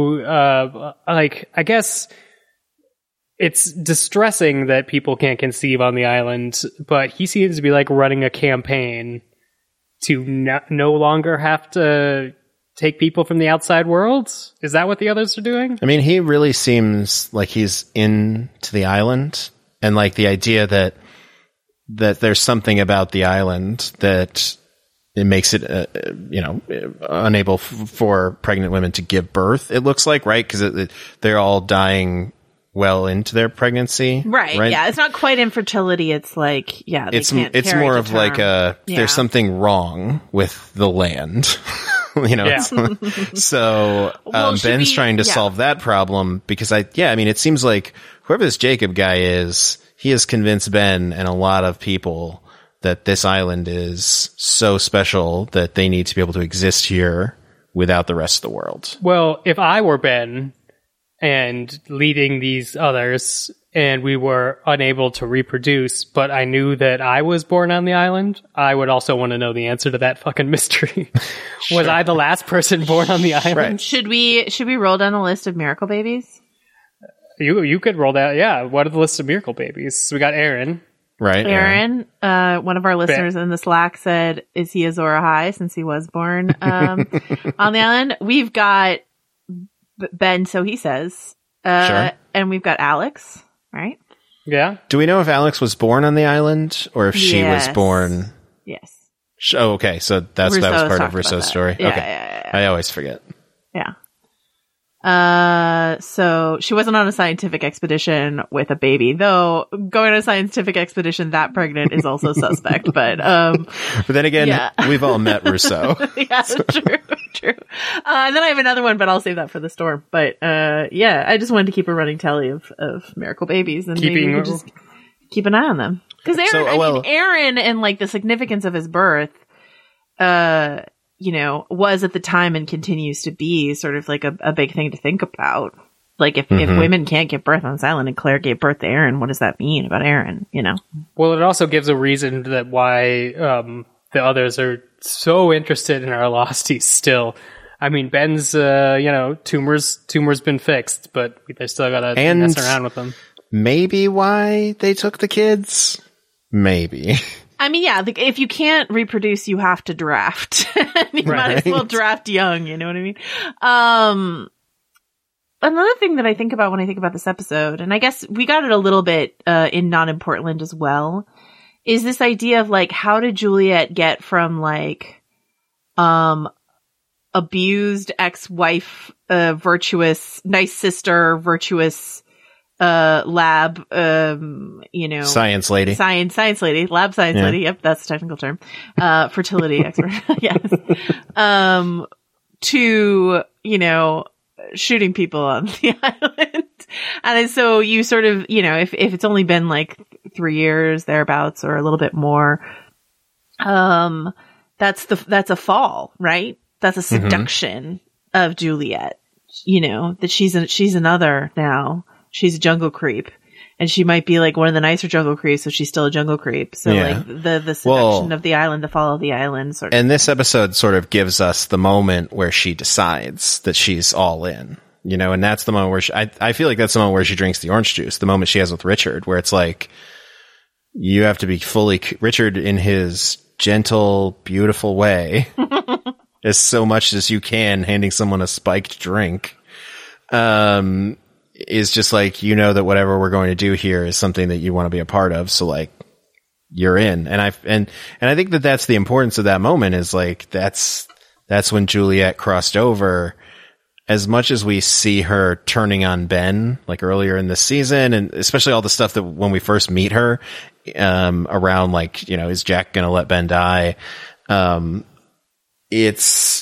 guess it's distressing that people can't conceive on the island, but he seems to be like running a campaign to no longer have to take people from the outside world. Is that what the others are doing? I mean, he really seems like he's into the island, and like the idea that there's something about the island that it makes it, unable for pregnant women to give birth. It looks like, right? Because they're all dying well into their pregnancy. Right. Yeah. It's not quite infertility. It's like, yeah, they It's can't it's carry more to of like term. there's something wrong with the land. Yeah. So Well, should Ben's we- trying to yeah. solve that problem because I mean, it seems like whoever this Jacob guy is, he has convinced Ben and a lot of people that this island is so special that they need to be able to exist here without the rest of the world. Well, if I were Ben and leading these others and we were unable to reproduce, but I knew that I was born on the island, I would also want to know the answer to that fucking mystery. Was I the last person born on the island? Right. Should we roll down the list of miracle babies? You could roll that. Yeah. What are the list of miracle babies? We got Aaron. Right? Aaron, one of our listeners in the Slack said, is he Azor Ahai since he was born on the island? We've got Ben, so he says. Sure. And we've got Alex, right? Yeah. Do we know if Alex was born on the island or if she was Yes. born? Yes. Oh, okay. So that was Rousseau's part of talked about Rousseau's that. story. Yeah, Okay. yeah. I always forget. Yeah. So she wasn't on a scientific expedition with a baby, though going on a scientific expedition that pregnant is also suspect, but But then again, Yeah. we've all met Rousseau. yeah, true. And then I have another one, but I'll save that for the storm. But, yeah, I just wanted to keep a running tally of miracle babies and maybe we could just keep an eye on them. Cause Aaron, Aaron and like the significance of his birth, you know, was at the time and continues to be sort of like a big thing to think about. Like if women can't give birth on this island and Claire gave birth to Aaron, what does that mean about Aaron, you know? Well, it also gives a reason that why the others are so interested in our losties still. I mean, Ben's, tumor's been fixed, but they still gotta mess around with them. Maybe why they took the kids? Maybe. I mean, yeah, if you can't reproduce, you have to draft. You might as well draft young, you know what I mean? Another thing that I think about when I think about this episode, and I guess we got it a little bit in Not in Portland as well, is this idea of like, how did Juliet get from like abused ex-wife, virtuous, nice sister, virtuous lab, Science lady. Science lady, lab science lady. Yep, that's the technical term. Fertility expert. Yes. To, shooting people on the island. And so you sort of, if it's only been like 3 years thereabouts or a little bit more, that's a fall, right? That's a seduction of Juliet, that she's another now. She's a jungle creep, and she might be like one of the nicer jungle creeps, so she's still a jungle creep. So like the seduction of the island, the fall of the island sort of. And this episode sort of gives us the moment where she decides that she's all in, and that's the moment where I feel like that's the moment where she drinks the orange juice, the moment she has with Richard, where it's like, you have to be fully, Richard in his gentle, beautiful way, as so much as you can, handing someone a spiked drink, is just like, that whatever we're going to do here is something that you want to be a part of. So like, you're in. And I think that that's the importance of that moment, is like, that's when Juliet crossed over. As much as we see her turning on Ben, like earlier in this season, and especially all the stuff that when we first meet her, around like, is Jack going to let Ben die? It's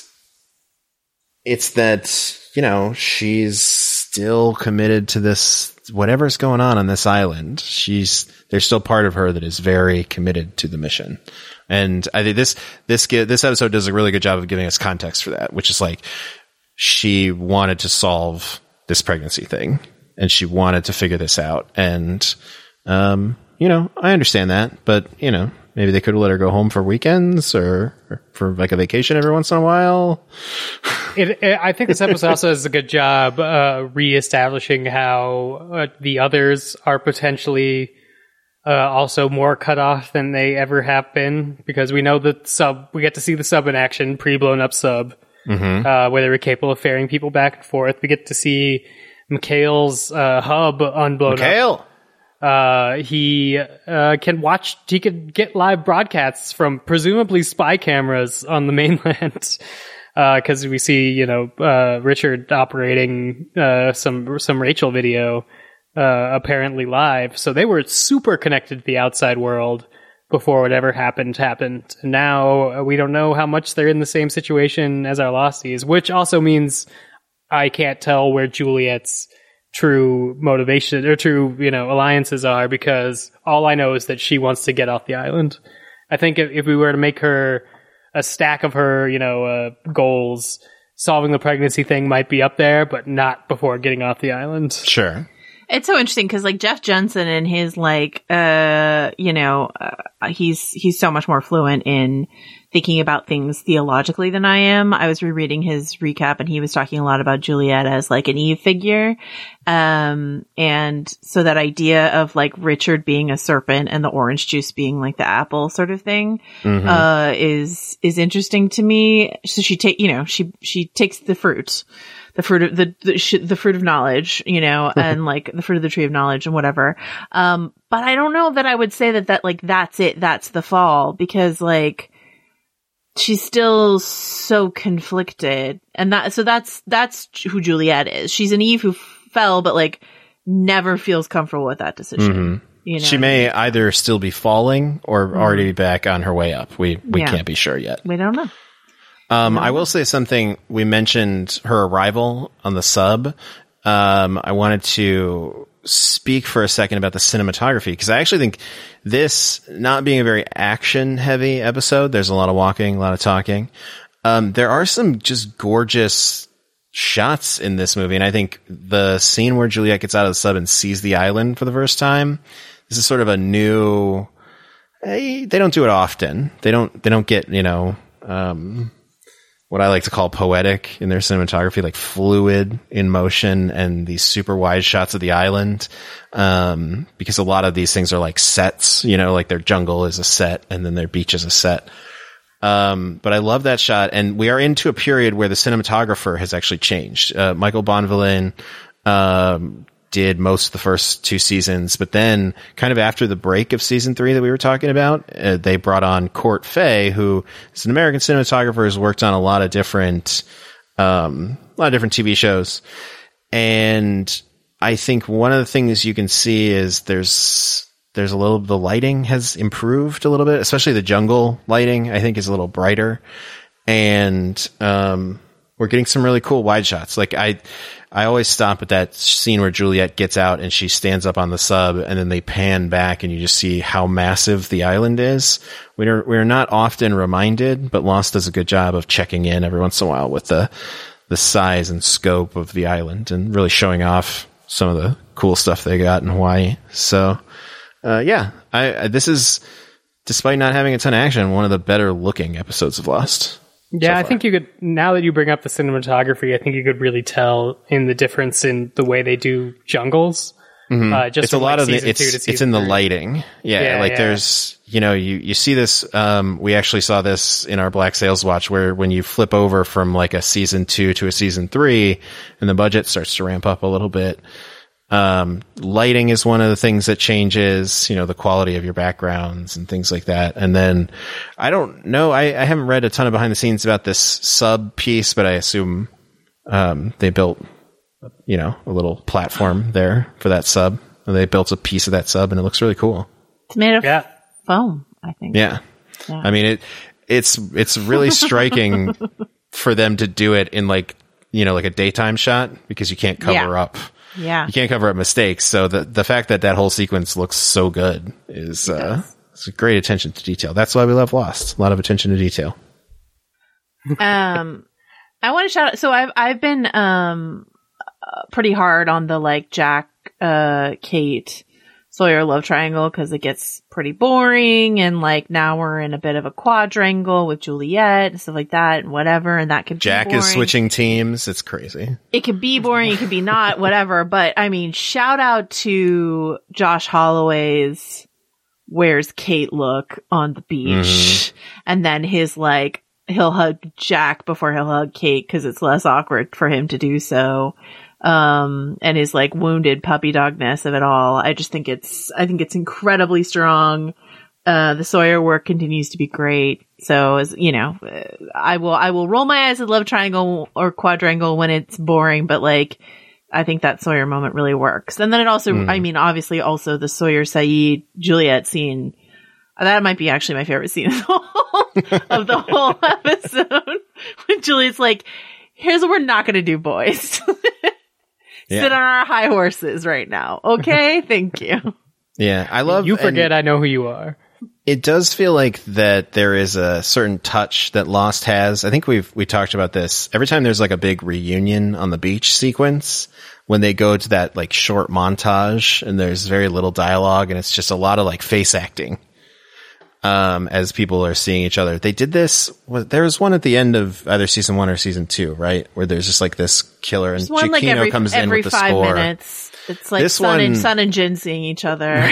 that, she's still committed to this, whatever's going on this island. There's still part of her that is very committed to the mission. And I think this episode does a really good job of giving us context for that, which is like, she wanted to solve this pregnancy thing and she wanted to figure this out. And, I understand that, but, maybe they could have let her go home for weekends or for like a vacation every once in a while. I think this episode also does a good job reestablishing how the others are potentially also more cut off than they ever have been, because we know that we get to see the sub in action, pre-blown up sub, where they were capable of ferrying people back and forth. We get to see Mikhail's hub unblown up. He can get live broadcasts from presumably spy cameras on the mainland. Cause we see, Richard operating, some Rachel video, apparently live. So they were super connected to the outside world before whatever happened. And now we don't know how much they're in the same situation as our Losties, which also means I can't tell where Juliet's true motivation or true, alliances are, because all I know is that she wants to get off the island. I think if we were to make her a stack of her, goals, solving the pregnancy thing might be up there, but not before getting off the island. Sure. It's so interesting because like Jeff Jensen and his he's so much more fluent in thinking about things theologically than I am. I was rereading his recap and he was talking a lot about Juliet as like an Eve figure. And so that idea of like Richard being a serpent and the orange juice being like the apple sort of thing, is interesting to me. So she takes the fruit of the fruit of knowledge, and like the fruit of the tree of knowledge and whatever. But I don't know that I would say that like, that's it. That's the fall, because like, she's still so conflicted. And that's who Juliet is. She's an Eve who fell, but like never feels comfortable with that decision. She may either still be falling or already be back on her way up. We can't be sure yet. We don't know. I will say something. We mentioned her arrival on the sub. I wanted to speak for a second about the cinematography, because I actually think this, not being a very action heavy episode, there's a lot of walking, a lot of talking. There are some just gorgeous shots in this movie. And I think the scene where Juliet gets out of the sub and sees the island for the first time, this is sort of a new, they don't do it often. They don't get, what I like to call poetic in their cinematography, like fluid in motion and these super wide shots of the island. Because a lot of these things are like sets, like their jungle is a set and then their beach is a set. But I love that shot. And we are into a period where the cinematographer has actually changed. Michael Bonvillain, did most of the first two seasons, but then kind of after the break of season 3 that we were talking about, they brought on Court Fay, who is an American cinematographer who's worked on a lot of different TV shows. And I think one of the things you can see is there's the lighting has improved a little bit, especially the jungle lighting, I think, is a little brighter. And, we're getting some really cool wide shots. Like I always stop at that scene where Juliet gets out and she stands up on the sub, and then they pan back and you just see how massive the island is. We're not often reminded, but Lost does a good job of checking in every once in a while with the size and scope of the island and really showing off some of the cool stuff they got in Hawaii. So, this is, despite not having a ton of action, one of the better looking episodes of Lost. Yeah, I think you could, now that you bring up the cinematography, I think you could really tell in the difference in the way they do jungles. Just it's a lot of it's in the lighting. There's, you see this, we actually saw this in our Black Sails watch, where when you flip over from like a season 2 to a season 3 and the budget starts to ramp up a little bit, lighting is one of the things that changes, the quality of your backgrounds and things like that. And then I don't know, I haven't read a ton of behind the scenes about this sub piece, but I assume, they built, a little platform there for that sub. They built a piece of that sub and it looks really cool. It's made of foam, I think. Yeah. I mean, it's really striking for them to do it in like a daytime shot, because you can't cover up. Yeah. You can't cover up mistakes. So the fact that whole sequence looks so good is, it's a great attention to detail. That's why we love Lost. A lot of attention to detail. I want to shout out. So I've been, pretty hard on the like Jack, Kate, Sawyer love triangle, because it gets pretty boring, and like now we're in a bit of a quadrangle with Juliet and stuff like that and whatever, and that could be Jack boring. Is switching teams. It's crazy. It could be boring, it could be not, whatever. But I mean, shout out to Josh Holloway's "Where's Kate" look on the beach, and then his like he'll hug Jack before he'll hug Kate because it's less awkward for him to do so. And his like wounded puppy dogness of it all. I think it's incredibly strong. The Sawyer work continues to be great. So as I will roll my eyes at love triangle or quadrangle when it's boring, but like I think that Sawyer moment really works. And then it also, I mean, obviously also the Sawyer, Saeed, Juliet scene. That might be actually my favorite scene of the whole episode. When Juliet's like, here's what we're not going to do, boys. Sit on our high horses right now. Okay? Thank you. Yeah, I love... You forget I know who you are. It does feel like that there is a certain touch that Lost has. I think we talked about this. Every time there's like a big reunion on the beach sequence, when they go to that like short montage and there's very little dialogue and it's just a lot of like face acting. As people are seeing each other. They did this, there's one at the end of either season 1 or season 2, right? Where there's just like this killer and Giacchino comes in with the score. Every 5 minutes. It's like Sun and Jin seeing each other.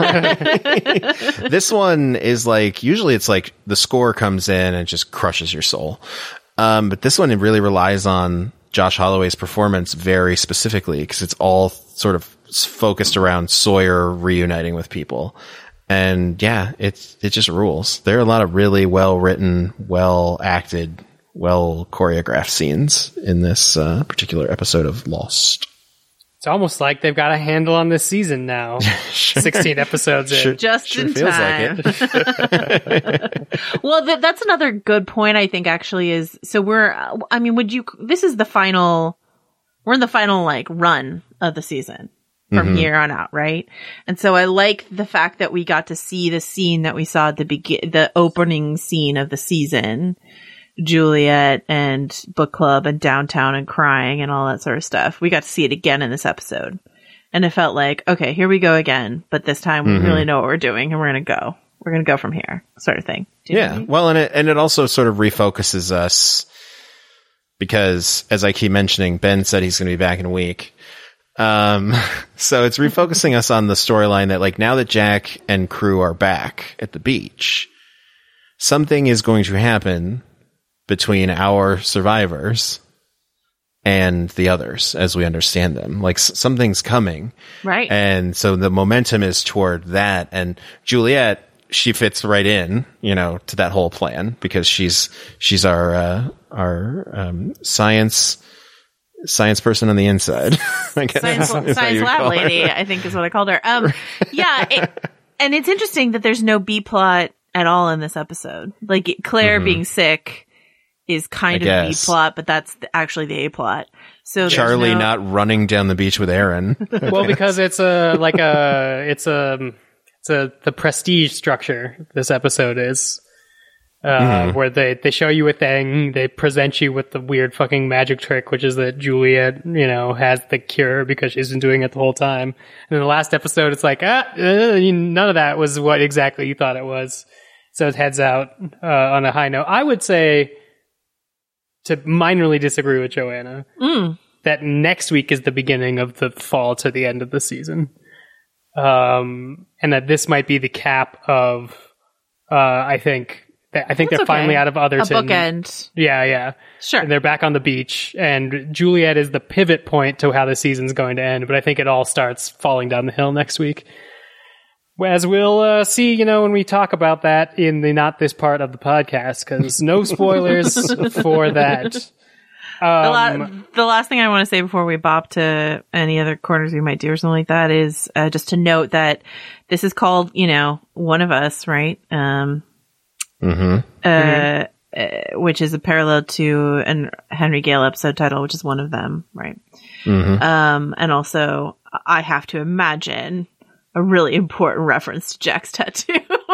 This one is like, usually it's like the score comes in and just crushes your soul. But this one, it really relies on Josh Holloway's performance very specifically because it's all sort of focused around Sawyer reuniting with people. And yeah, it just rules. There are a lot of really well written, well acted, well choreographed scenes in this particular episode of Lost. It's almost like they've got a handle on this season now. Sure. 16 episodes in. Just in time. Like it. Well, that's another good point, I think, actually, is, so this is the final, we're in the final, like, run of the season. From here on out, right? And so I like the fact that we got to see the scene that we saw at the opening scene of the season, Juliet and book club and downtown and crying and all that sort of stuff. We got to see it again in this episode. And it felt like, okay, here we go again, but this time we really know what we're doing and we're going to go. We're going to go from here, sort of thing. Yeah. Well, and it also sort of refocuses us because, as I keep mentioning, Ben said he's going to be back in a week. So it's refocusing us on the storyline that, like, now that Jack and crew are back at the beach, something is going to happen between our survivors and the others as we understand them. Like, something's coming. Right. And so the momentum is toward that. And Juliet, she fits right in, to that whole plan because she's our science person on the inside. Science lab lady, I think is what I called her. Yeah. And it's interesting that there's no B plot at all in this episode. Like, Claire being sick is kind of B plot, but that's actually the A plot. So Charlie not running down the beach with Aaron. Well, because it's the prestige structure. This episode is. Where they show you a thing, they present you with the weird fucking magic trick, which is that Juliet, has the cure because she's been doing it the whole time. And in the last episode, it's like, none of that was what exactly you thought it was. So it heads out on a high note. I would say, to minorly disagree with Joanna, that next week is the beginning of the fall to the end of the season. And that this might be the cap of, I think they're finally out of Otherton. A bookend. Yeah. Sure. And they're back on the beach, and Juliet is the pivot point to how the season's going to end, but I think it all starts falling down the hill next week. As we'll see, when we talk about that in the not this part of the podcast, because no spoilers for that. The last thing I want to say before we bop to any other corners we might do or something like that is just to note that this is called, One of Us, right? Which is a parallel to an Henry Gale episode title, which is One of Them, right? And also, I have to imagine a really important reference to Jack's tattoo.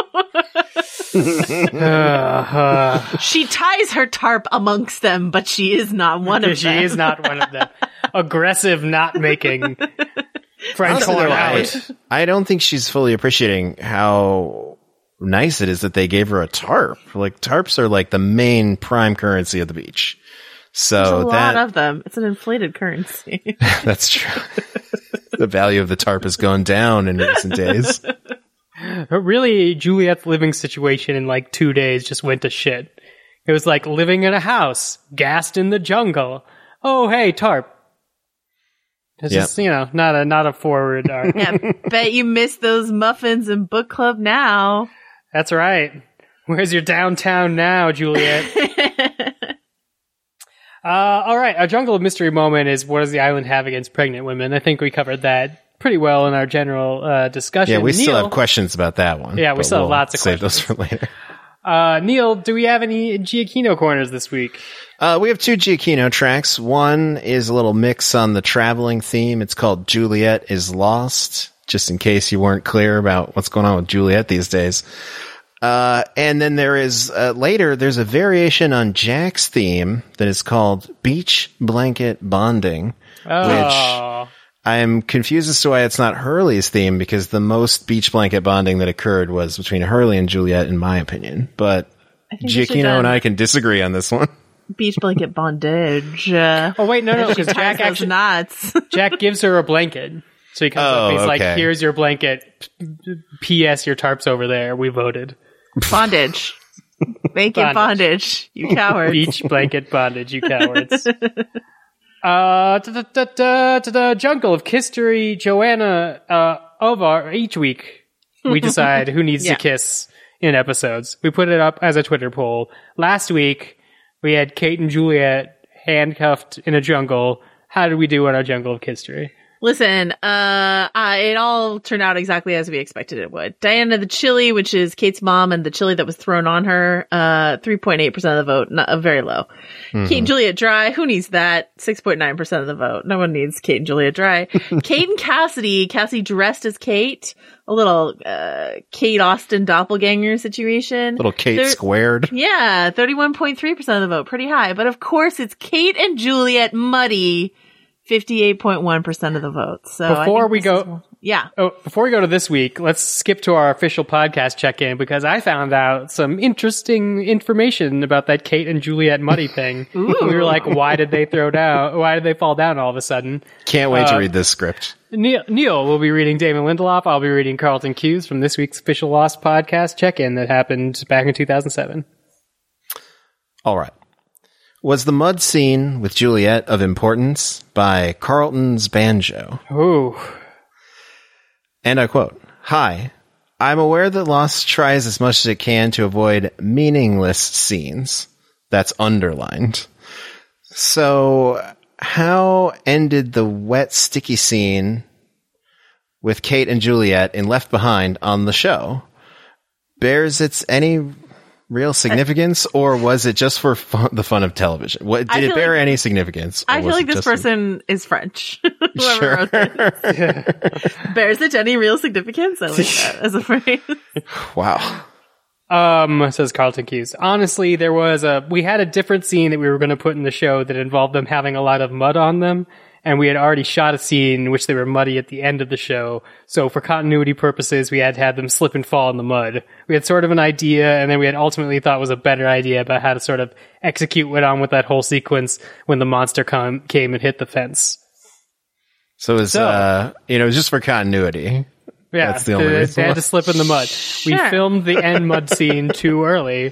She ties her tarp amongst them, but she is not one of them. She is not one of them. Aggressive not making Frank Horn out. I don't think she's fully appreciating how nice it is that they gave her a tarp. Like, tarps are like the main prime currency of the beach. So there's a lot of them. It's an inflated currency. That's true. The value of the tarp has gone down in recent days. Really, Juliet's living situation in like 2 days just went to shit. It was like living in a house, gassed in the jungle. Oh, hey, tarp. It's just, not a forward arc. Yeah, bet you missed those muffins in book club now. That's right. Where's your downtown now, Juliet? All right, our Jungle of Mystery moment is what does the island have against pregnant women? I think we covered that pretty well in our general discussion. Yeah, we still Neil, have questions about that one. Yeah, we but still have we'll lots of save questions. those for later. Neil, do we have any Giacchino corners this week? We have 2 Giacchino tracks. One is a little mix on the traveling theme. It's called Juliet is Lost, just in case you weren't clear about what's going on with Juliet these days. And then there is, later, there's a variation on Jack's theme that is called Beach Blanket Bonding, which I'm confused as to why it's not Hurley's theme, because the most beach blanket bonding that occurred was between Hurley and Juliet, in my opinion. But Giacchino and I can disagree on this one. Beach blanket bondage. Oh, wait, no, because Jack those actually, knots. Jack gives her a blanket. So he comes up and he's like, here's your blanket. P.S. Your tarp's over there. We voted. Bondage. Make it bondage. You cowards. Beach blanket bondage, you cowards. To the Jungle of Kissery, Joanna, Ovar, each week we decide who needs to kiss in episodes. We put it up as a Twitter poll. Last week, we had Kate and Juliet handcuffed in a jungle. How did we do on our Jungle of Kissery? Listen, it all turned out exactly as we expected it would. Diana the Chili, which is Kate's mom, and the chili that was thrown on her, 3.8% of the vote, not very low. Mm-hmm. Kate and Juliet Dry, who needs that? 6.9% of the vote. No one needs Kate and Juliet Dry. Kate and Cassidy dressed as Kate, a little Kate Austen doppelganger situation. Little Kate squared. Yeah, 31.3% of the vote, pretty high. But of course, it's Kate and Juliet Muddy. 58.1% of the votes. So before we go to this week, let's skip to our official podcast check-in, because I found out some interesting information about that Kate and Juliet Muddy thing. We were like, why did they fall down all of a sudden? Can't wait to read this script. Neil will be reading Damon Lindelof. I'll be reading Carlton Cuse from this week's official Lost podcast check-in that happened back in 2007. All right. Was the mud scene with Juliet of importance? By Carlton's Banjo. Ooh. And I quote, "Hi, I'm aware that Lost tries as much as it can to avoid meaningless scenes." That's underlined. So, how ended the wet, sticky scene with Kate and Juliet in Left Behind on the show? Bears its any real significance, or was it just for the fun of television? Did it bear any significance? I feel like this person is French. Whoever wrote this. Bears it any real significance? I like that as a phrase. Wow. Says Carlton Cuse. Honestly, we had a different scene that we were going to put in the show that involved them having a lot of mud on them. And we had already shot a scene in which they were muddy at the end of the show. So for continuity purposes, we had to have them slip and fall in the mud. We had sort of an idea, and then we had ultimately thought was a better idea about how to sort of execute what on with that whole sequence when the monster came and hit the fence. So it was just for continuity. Yeah, that's the only reason. They had to slip in the mud. Sure. We filmed the end mud scene too early.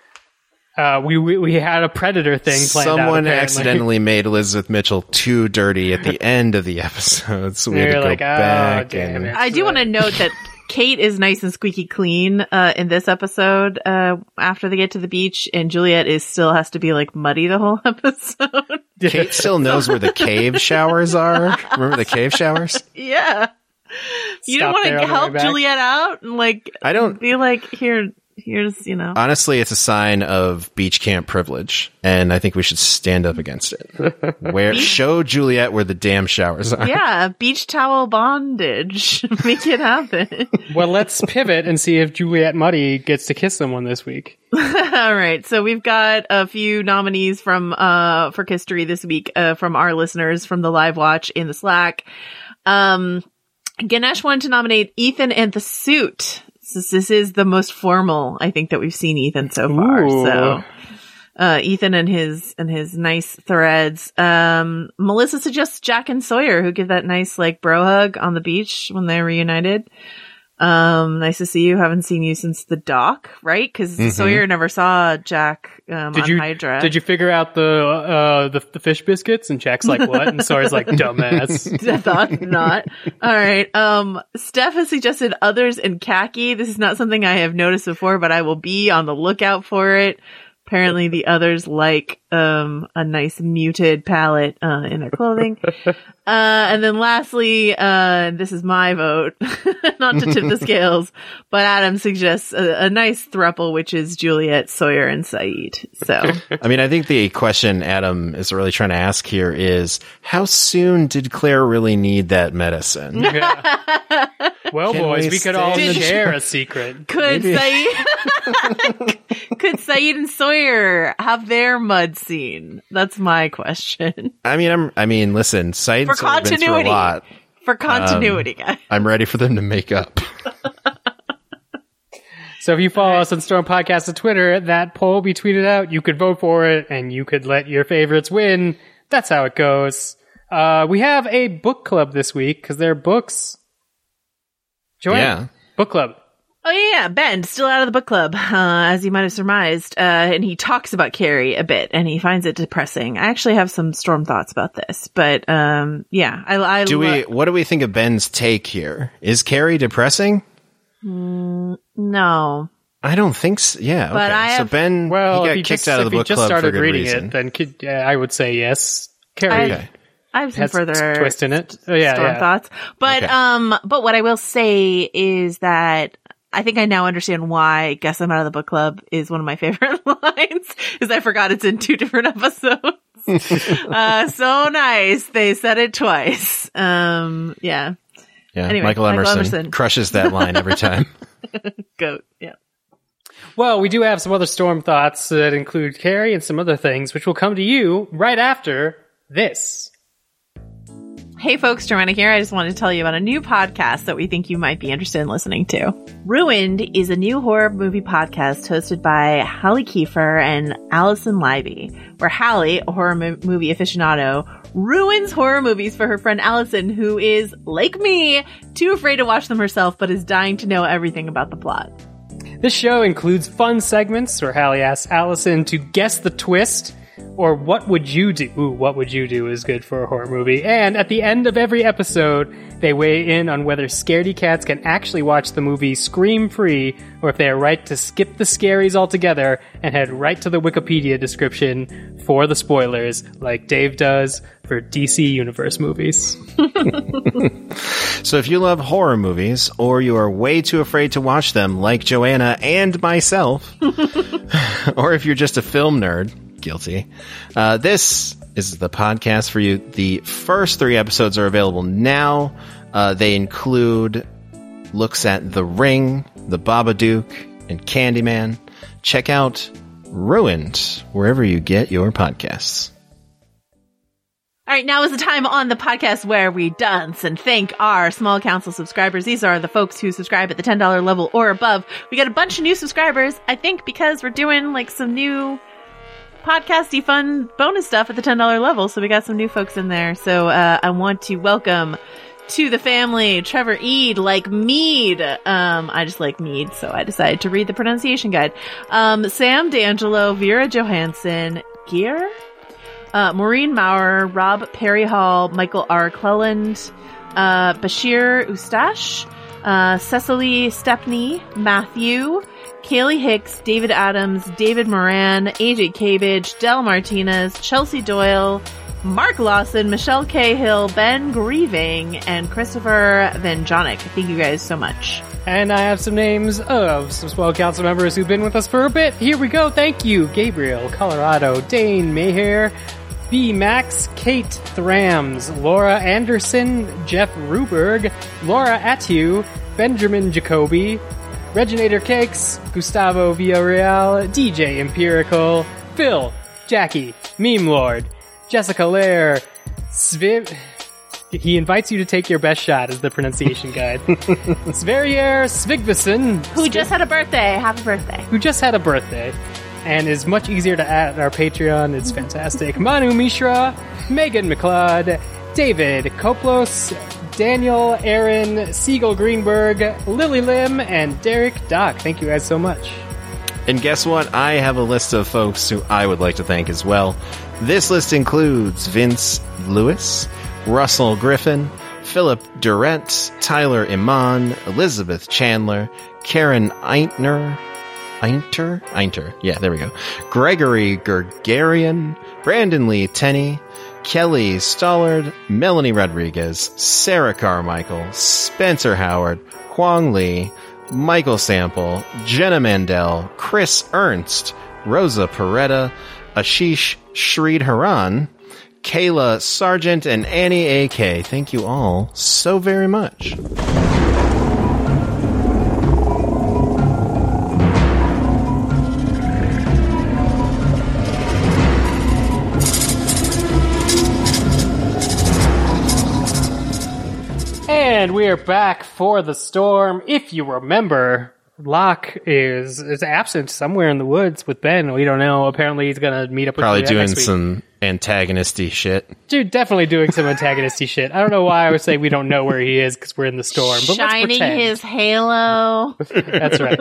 We had a Predator thing planned out. Someone accidentally made Elizabeth Mitchell too dirty at the end of the episode, so we had to go back. I do want to note that Kate is nice and squeaky clean in this episode after they get to the beach, and Juliet still has to be like muddy the whole episode. Kate still knows where the cave showers are. Remember the cave showers? Yeah. You don't want to help Juliet out and I don't be like, here's, Honestly, it's a sign of beach camp privilege, and I think we should stand up against it. Show Juliet where the damn showers are. Yeah, beach towel bondage. Make it happen. Well, let's pivot and see if Juliet Muddy gets to kiss someone this week. All right, so we've got a few nominees from for Kissery this week from our listeners from the live watch in the Slack. Ganesh wanted to nominate Ethan and the Suit. This is the most formal, I think, that we've seen Ethan so far. Ooh. So, Ethan and his nice threads. Melissa suggests Jack and Sawyer, who give that nice, bro hug on the beach when they're reunited. Nice to see you. Haven't seen you since the dock, right? Because Sawyer never saw Jack on Hydra. Did you figure out the fish biscuits? And Jack's like, what? And Sawyer's like, dumbass. I thought not. All right. Steph has suggested Others in Khaki. This is not something I have noticed before, but I will be on the lookout for it. Apparently the others like a nice muted palette in their clothing. And then lastly, this is my vote, not to tip the scales, but Adam suggests a nice throuple, which is Juliet, Sawyer, and Saeed. So, I mean, I think the question Adam is really trying to ask here is, how soon did Claire really need that medicine? Well, Can boys, we we could stay- all Did- share a secret. could Saeed and Sawyer have their mud scene? That's my question. I mean, listen, Saeed For and Sawyer have been through a continuity. lot. For continuity, guys. I'm ready for them to make up. So if you follow us on Storm Podcast on Twitter, that poll will be tweeted out. You could vote for it, and you could let your favorites win. That's how it goes. We have a book club this week, because they're books. Joanne, Yeah. book club. Oh yeah, Ben, still out of the book club, as you might have surmised. And he talks about Carrie a bit, and he finds it depressing. I actually have some Storm thoughts about this, but yeah, What do we think of Ben's take here? Is Carrie depressing? No. I don't think so. Yeah. But okay. I So have- Ben, Well, he if got you kicked just, out of the if you book just club for started good reading reason. it, then I would say yes. Carrie Okay. I have some has further twist in it. Oh, yeah, Storm yeah. thoughts. But Okay. but what I will say is that I think I now understand why Guess I'm Out of the Book Club is one of my favorite lines, is I forgot it's in 2 different episodes. So nice. They said it twice. Yeah. Yeah. Anyway, Michael Michael Emerson Emerson. crushes that line every time. Goat. Yeah. Well, we do have some other Storm thoughts that include Carrie and some other things, which will come to you right after this. Hey folks, Joanna here. I just wanted to tell you about a new podcast that we think you might be interested in listening to. Ruined is a new horror movie podcast hosted by Hallie Kiefer and Allison Libby, where Hallie, a horror movie aficionado, ruins horror movies for her friend Allison, who is, like me, too afraid to watch them herself, but is dying to know everything about the plot. This show includes fun segments where Hallie asks Allison to guess the twist, or what would you do? Ooh, what would you do is good for a horror movie. And at the end of every episode, they weigh in on whether scaredy cats can actually watch the movie scream-free, or if they are right to skip the scaries altogether and head right to the Wikipedia description for the spoilers, like Dave does for DC Universe movies. So if you love horror movies, or you are way too afraid to watch them, like Joanna and myself, or if you're just a film nerd, guilty, this is the podcast for you. The first 3 episodes are available now. They include looks at The Ring, The Babadook, and Candyman. Check out Ruined wherever you get your podcasts. All right, now is the time on the podcast where we dance and thank our small council subscribers. These are the folks who subscribe at the $10 level or above. We got a bunch of new subscribers, I think, because we're doing like some new podcasty fun bonus stuff at the $10 level. So we got some new folks in there. So I want to welcome to the family Trevor Eade, like Mead. I just like Mead, so I decided to read the pronunciation guide. Sam D'Angelo, Vera Johansson, Gear, Maureen Maurer, Rob Perry Hall, Michael R. Cleland, Bashir Ustash, Cecily Stepney, Matthew, Kaylee Hicks, David Adams, David Moran, AJ Cabage, Del Martinez, Chelsea Doyle, Mark Lawson, Michelle Cahill, Ben Grieving, and Christopher Van Jonick. Thank you guys so much. And I have some names of some small council members who've been with us for a bit. Here we go. Thank you. Gabriel, Colorado, Dane Mayhair, B. Max, Kate Thrams, Laura Anderson, Jeff Ruberg, Laura Attu, Benjamin Jacoby, Reginator Cakes, Gustavo Villarreal, DJ Empirical, Phil, Jackie, Meme Lord, Jessica Lair, Sviv. He invites you to take your best shot as the pronunciation guide. Sverrier Svigvison, Who just had a birthday. Happy birthday. who just had a birthday and is much easier to add at our Patreon. It's fantastic. Manu Mishra, Megan McLeod, David Koplos, Daniel, Aaron, Siegel Greenberg, Lily Lim, and Derek Dock. Thank you guys so much. And guess what? I have a list of folks who I would like to thank as well. This list includes Vince Lewis, Russell Griffin, Philip Durrett, Tyler Iman, Elizabeth Chandler, Karen Eitner, Einter. Yeah, there we go. Gregory Gergarian, Brandon Lee Tenney, Kelly Stollard, Melanie Rodriguez, Sarah Carmichael, Spencer Howard, Huang Lee, Michael Sample, Jenna Mandel, Chris Ernst, Rosa Peretta, Ashish Sridharan, Kayla Sargent, and Annie A.K. Thank you all so very much. And we are back for the storm. If you remember, Locke is absent somewhere in the woods with Ben. We don't know. Apparently, he's going to meet up with Probably Juliet doing next week. some antagonisty shit. Dude, definitely doing some antagonisty shit. I don't know why I would say we don't know where he is because we're in the storm. But Shining let's pretend. his halo. That's right.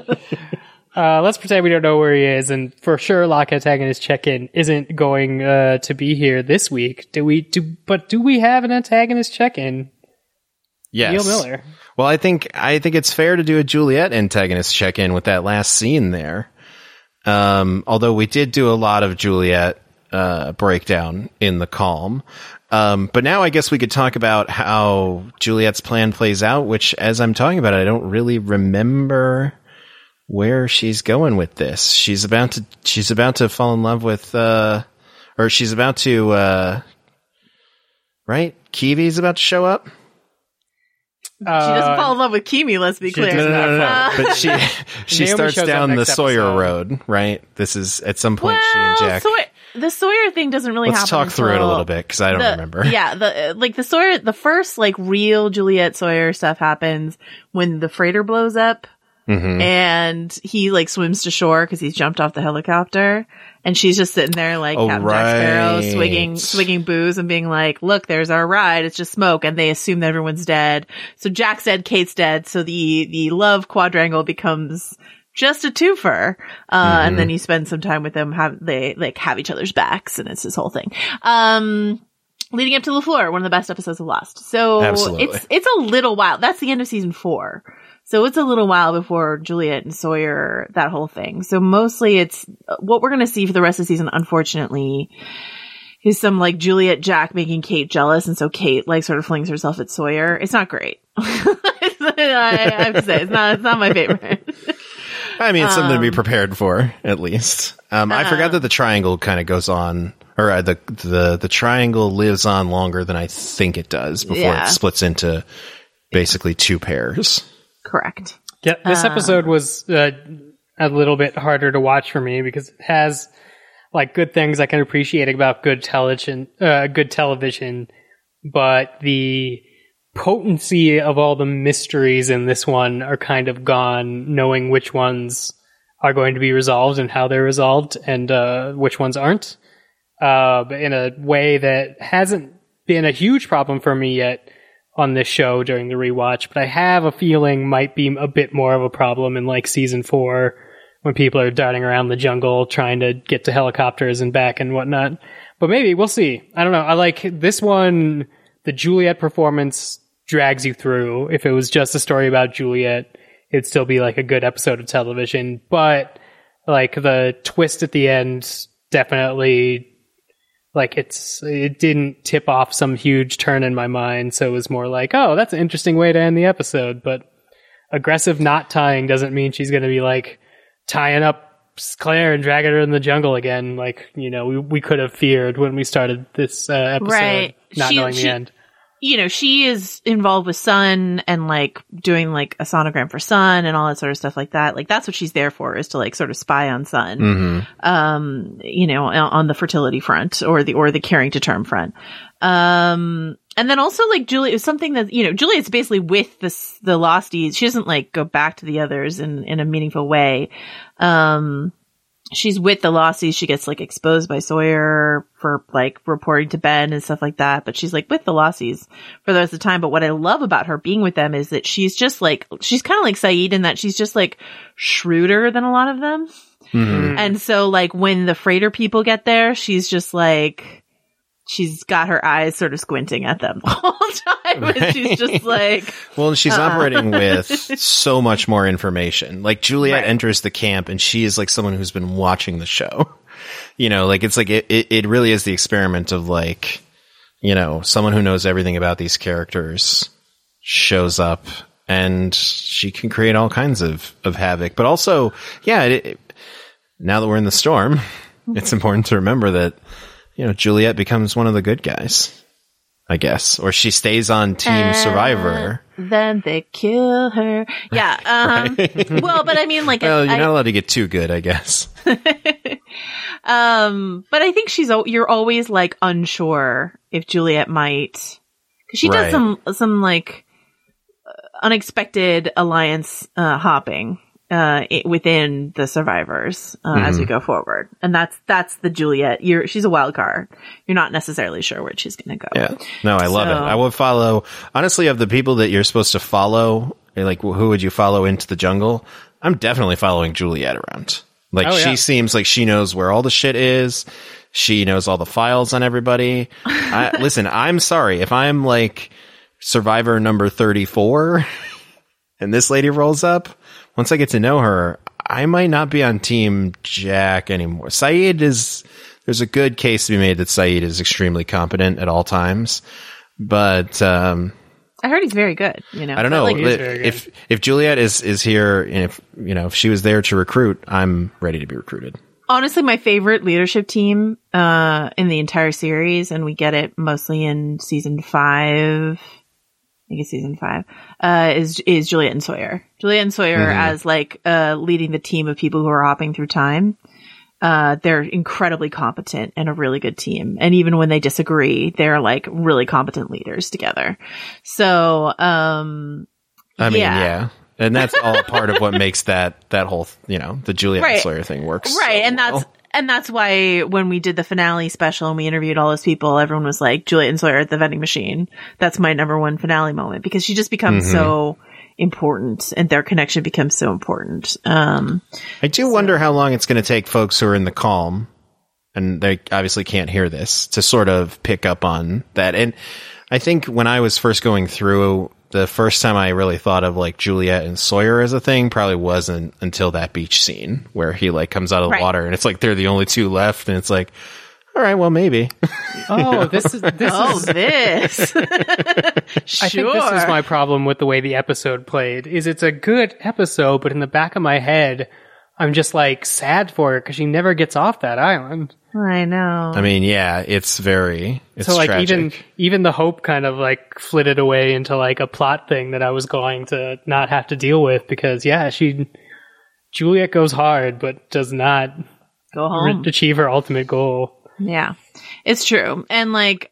Let's pretend we don't know where he is, and for sure, Locke Antagonist Check-In isn't going to be here this week. Do we have an Antagonist Check-In? Yes. Neil Miller. Well, I think it's fair to do a Juliet antagonist check-in with that last scene there. Although we did do a lot of Juliet breakdown in The Calm. But now I guess we could talk about how Juliet's plan plays out, which, as I'm talking about it, I don't really remember where she's going with this. She's about to fall in love with, or she's about to, right? Kiwi's about to show up. She doesn't fall in love with Kimi, let's be clear. No. But she Naomi starts shows up down the next Sawyer episode. road, right? This is at some point she and Jack. The Sawyer thing doesn't really Let's happen. talk through it a little bit because I don't remember. Yeah, the Sawyer, the first like real Juliet Sawyer stuff happens when the freighter blows up. Mm-hmm. And he like swims to shore because he's jumped off the helicopter, and she's just sitting there like Captain Jack Sparrow swigging booze and being like, "Look, there's our ride. It's just smoke." And they assume that everyone's dead. So Jack's dead, Kate's dead. So the love quadrangle becomes just a twofer. And then you spend some time with them. They have each other's backs, and it's this whole thing. Leading up to LaFleur, one of the best episodes of Lost. So Absolutely. it's a little while. That's the end of season 4. So it's a little while before Juliet and Sawyer, that whole thing. So mostly it's what we're going to see for the rest of the season, unfortunately, is some like Juliet Jack making Kate jealous. And so Kate like sort of flings herself at Sawyer. It's not great. I have to say, it's not my favorite. I mean, it's something to be prepared for, at least. I forgot that the triangle kind of goes on, or the triangle lives on longer than I think it does before it splits into basically 2 pairs. Correct. Yeah, this episode was a little bit harder to watch for me because it has like good things I can appreciate about good television, but the potency of all the mysteries in this one are kind of gone, knowing which ones are going to be resolved and how they're resolved and which ones aren't, in a way that hasn't been a huge problem for me yet on this show during the rewatch, but I have a feeling might be a bit more of a problem in like season 4 when people are darting around the jungle trying to get to helicopters and back and whatnot. But maybe we'll see. I don't know. I like this one. The Juliet performance drags you through. If it was just a story about Juliet, it'd still be like a good episode of television. But like the twist at the end definitely, like it didn't tip off some huge turn in my mind, so it was more like, oh, that's an interesting way to end the episode. But aggressive knot tying doesn't mean she's going to be like tying up Claire and dragging her in the jungle again, like, you know, we could have feared when we started this episode, right. Not knowing the end. You know, she is involved with Sun and like doing like a sonogram for Sun and all that sort of stuff like that. Like that's what she's there for, is to like sort of spy on Sun. Mm-hmm. You know, on the fertility front or the caring to term front. And then also like Juliet is something that, you know, Juliet's basically with the Losties. She doesn't like go back to the others in a meaningful way. She's with the Losties. She gets like exposed by Sawyer for like reporting to Ben and stuff like that. But she's like with the Losties for the rest of the time. But what I love about her being with them is that she's just like, she's kind of like Sayid in that she's just like shrewder than a lot of them. Mm-hmm. And so like when the freighter people get there, she's just like she's got her eyes sort of squinting at them the whole time. And she's just like, well, she's operating with so much more information. Like Juliet enters the camp and she is like someone who's been watching the show. You know, like it's like it really is the experiment of like, you know, someone who knows everything about these characters shows up and she can create all kinds of havoc. But also, yeah, now that we're in the storm, it's important to remember that, you know, Juliet becomes one of the good guys, I guess, or she stays on Team Survivor. Then they kill her. Yeah. Well, but I mean, like, well, you're not allowed to get too good, I guess. But I think you're always like unsure if Juliet might, because she does some like unexpected alliance hopping within the survivors as we go forward, and that's the Juliet. She's a wild card. You're not necessarily sure where she's going to go. Yeah, no, I love it. I would follow, honestly, of the people that you're supposed to follow. Like, who would you follow into the jungle? I'm definitely following Juliet around. Like, she seems like she knows where all the shit is. She knows all the files on everybody. Listen, I'm sorry if I'm like survivor number 34 and this lady rolls up. Once I get to know her, I might not be on Team Jack anymore. There's a good case to be made that Sayid is extremely competent at all times, but I heard he's very good. You know, I don't know like, if Juliet is here, and if she was there to recruit, I'm ready to be recruited. Honestly, my favorite leadership team in the entire series, and we get it mostly in season 5. I think it's season 5, is Juliet and Sawyer. Juliet and Sawyer as like leading the team of people who are hopping through time. They're incredibly competent and a really good team. And even when they disagree, they're like really competent leaders together. So, I mean, yeah. And that's all part of what makes that whole, the Juliet and Sawyer thing works. Right. So And that's why when we did the finale special and we interviewed all those people, everyone was like, Juliet and Sawyer at the vending machine. That's my number one finale moment, because she just becomes so important and their connection becomes so important. I do wonder how long it's going to take folks who are in the calm, and they obviously can't hear this, to sort of pick up on that. And I think when I was first going through, the first time I really thought of like Juliet and Sawyer as a thing probably wasn't until that beach scene where he like comes out of the water and it's like they're the only two left, and it's like, all right, well, maybe. Oh, this is. I think this is my problem with the way the episode played. It's a good episode, but in the back of my head, I'm just like sad for her because she never gets off that island. I know. I mean, yeah, it's so like tragic. even the hope kind of like flitted away into like a plot thing that I was going to not have to deal with, because Juliet goes hard but does not go home, achieve her ultimate goal. Yeah, it's true. And like,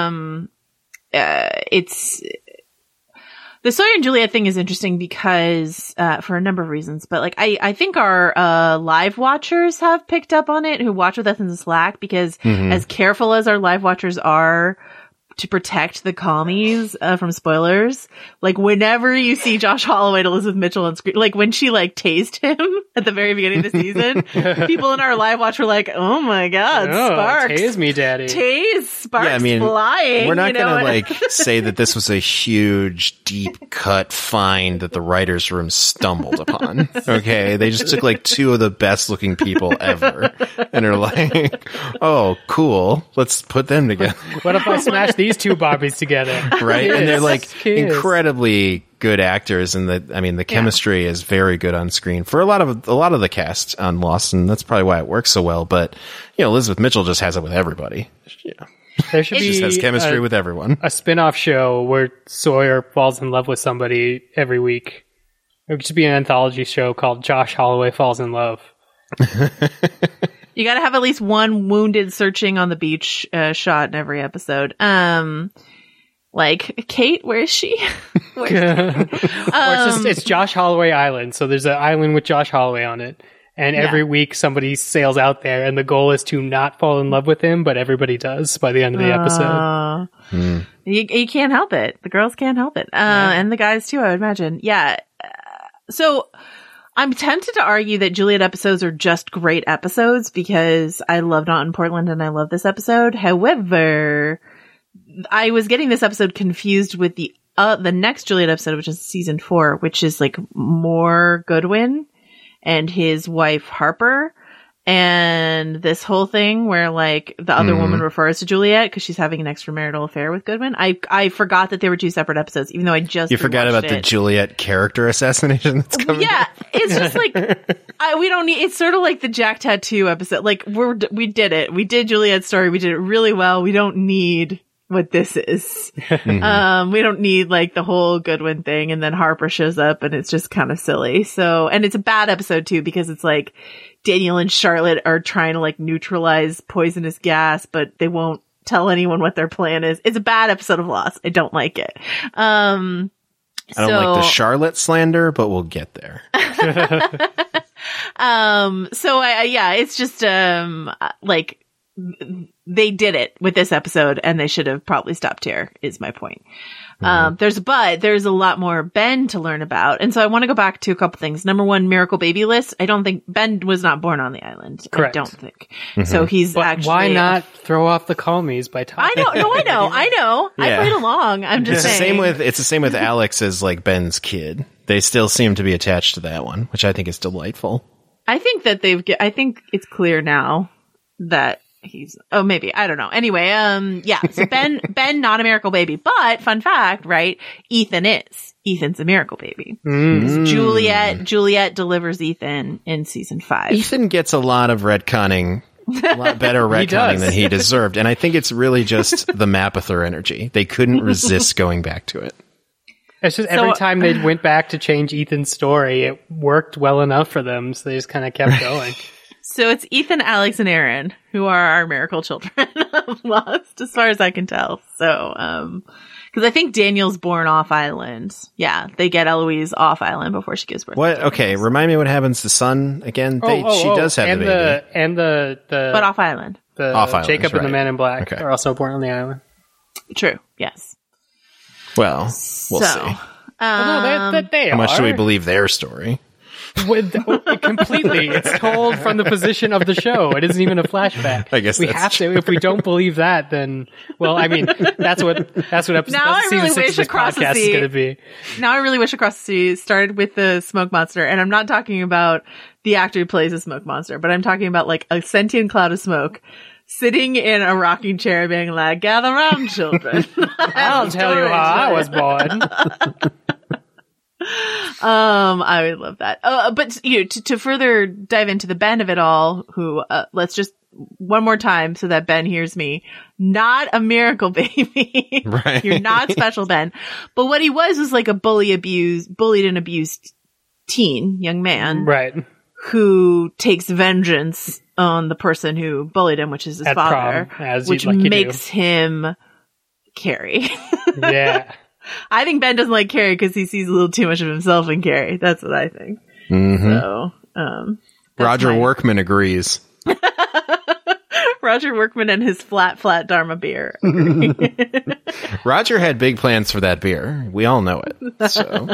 it's the Sawyer and Juliet thing is interesting because, for a number of reasons, but like, I think our, live watchers have picked up on it who watch with us in the Slack, because as careful as our live watchers are to protect the commies, from spoilers, like whenever you see Josh Holloway and Elizabeth Mitchell on screen, like when she like tased him at the very beginning of the season, people in our live watch were like, oh my God, Sparks. Tase me, daddy. Sparks flying. We're not going to like say that this was a huge, deep cut find that the writer's room stumbled upon. Okay. They just took like two of the best looking people ever and are like, oh, cool. Let's put them together. What if I smash these two Barbies together? Right. And they're like incredibly good actors, and the chemistry is very good on screen for a lot of the cast on Lost, and that's probably why it works so well. But Elizabeth Mitchell just has it with everybody. There should be just has chemistry with everyone. A spin-off show where Sawyer falls in love with somebody every week. It should be an anthology show called Josh Holloway Falls in Love. You got to have at least one wounded searching on the beach shot in every episode. Like, Kate, where is she? It's Josh Holloway Island. So there's an island with Josh Holloway on it. And every week somebody sails out there, and the goal is to not fall in love with him, but everybody does by the end of the episode. You can't help it. The girls can't help it. And the guys too, I would imagine. Yeah. So I'm tempted to argue that Juliet episodes are just great episodes because I love Not in Portland and I love this episode. However, I was getting this episode confused with the next Juliet episode, which is season 4, which is like more Goodwin and his wife Harper. And this whole thing where like the other woman refers to Juliet because she's having an extramarital affair with Goodwin. I forgot that they were 2 separate episodes, even though I just You forgot about the Juliet character assassination that's coming. Yeah, it's just like we don't need. It's sort of like the Jack Tattoo episode. Like we did it. We did Juliet's story. We did it really well. We don't need what this is. We don't need like the whole Goodwin thing. And then Harper shows up and it's just kind of silly. So, and it's a bad episode too because it's like Daniel and Charlotte are trying to like neutralize poisonous gas, but they won't tell anyone what their plan is. It's a bad episode of Lost. I don't like it. I don't like the Charlotte slander, but we'll get there. It's just like they did it with this episode and they should have probably stopped here is my point. There's a lot more Ben to learn about. And so I want to go back to a couple things. Number 1, Miracle Baby list. I don't think Ben was not born on the island. Correct. I don't think. So he's actually. Why not throw off the calmies by talking? I know. Yeah. I played along. I'm just saying. It's the same with Alex as like Ben's kid. They still seem to be attached to that one, which I think is delightful. I think that I think it's clear now that maybe. I don't know. Anyway, so Ben, not a miracle baby, but fun fact, right? Ethan's a miracle baby. Juliet delivers Ethan in season 5. Ethan gets a lot of retconning, a lot better retconning than he deserved. And I think it's really just the Mapother energy. They couldn't resist going back to it. It's just every time they went back to change Ethan's story, it worked well enough for them. So they just kind of kept going. So it's Ethan, Alex, and Aaron who are our miracle children of Lost, as far as I can tell. So, because I think Daniel's born off island. Yeah, they get Eloise off island before she gives birth. What? Okay, remind me what happens to Son again. She does have the baby, but off island. Off island. Jacob and the Man in Black are also born on the island. True. Yes. Well, we'll see. How much do we believe their story? Completely. It's told from the position of the show. It isn't even a flashback. I guess we have to. If we don't believe that, then that's what episode season 6 of this podcast is going to be. Now I really wish Across the Sea started with the smoke monster, and I'm not talking about the actor who plays the smoke monster, but I'm talking about like a sentient cloud of smoke sitting in a rocking chair being like, "Gather round, children." I'll tell you how I was born. I would love that. But to further dive into the Ben of it all, who let's just one more time so that Ben hears me. Not a miracle baby. Right. You're not special, Ben. But what he was like a bullied and abused young man. Right. Who takes vengeance on the person who bullied him, which is his father, which makes him Carrie. Yeah. I think Ben doesn't like Carrie because he sees a little too much of himself in Carrie. That's what I think. Mm-hmm. So, Roger Workman agrees. Roger Workman and his flat Dharma beer. Roger had big plans for that beer. We all know it. So.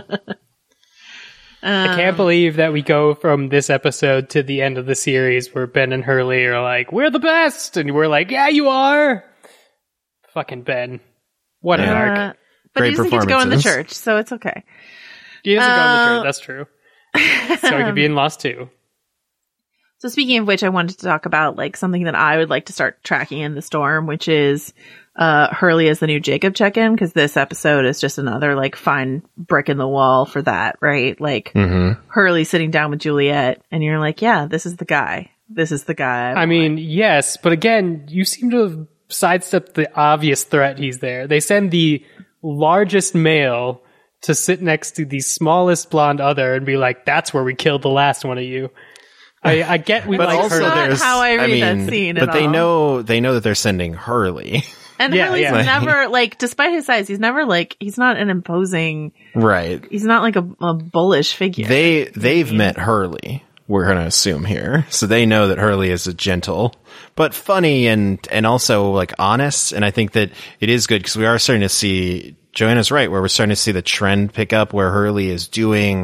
I can't believe that we go from this episode to the end of the series where Ben and Hurley are like, "We're the best," and we're like, "Yeah, you are." Fucking Ben. What an arc. But he doesn't get to go in the church, so it's okay. He doesn't go in the church, that's true. So he could be in Lost too. So speaking of which, I wanted to talk about like something that I would like to start tracking in the storm, which is Hurley as the new Jacob check-in, because this episode is just another like fine brick in the wall for that, right? Like Hurley sitting down with Juliet, and you're like, yeah, this is the guy. This is the guy. I mean, yes, but again, you seem to have sidestepped the obvious threat he's there. They send the largest male to sit next to the smallest blonde other and be like, "That's where we killed the last one of you." I get we but like also Hurley. That's not how I read that scene. But they know that they're sending Hurley. And Hurley's never like, despite his size, he's never like, he's not an imposing, right? He's not like a bullish figure. They've met Hurley. We're going to assume here. So they know that Hurley is a gentle, but funny and also like honest. And I think that it is good because we are starting to see, Joanna's right, where we're starting to see the trend pick up where Hurley is doing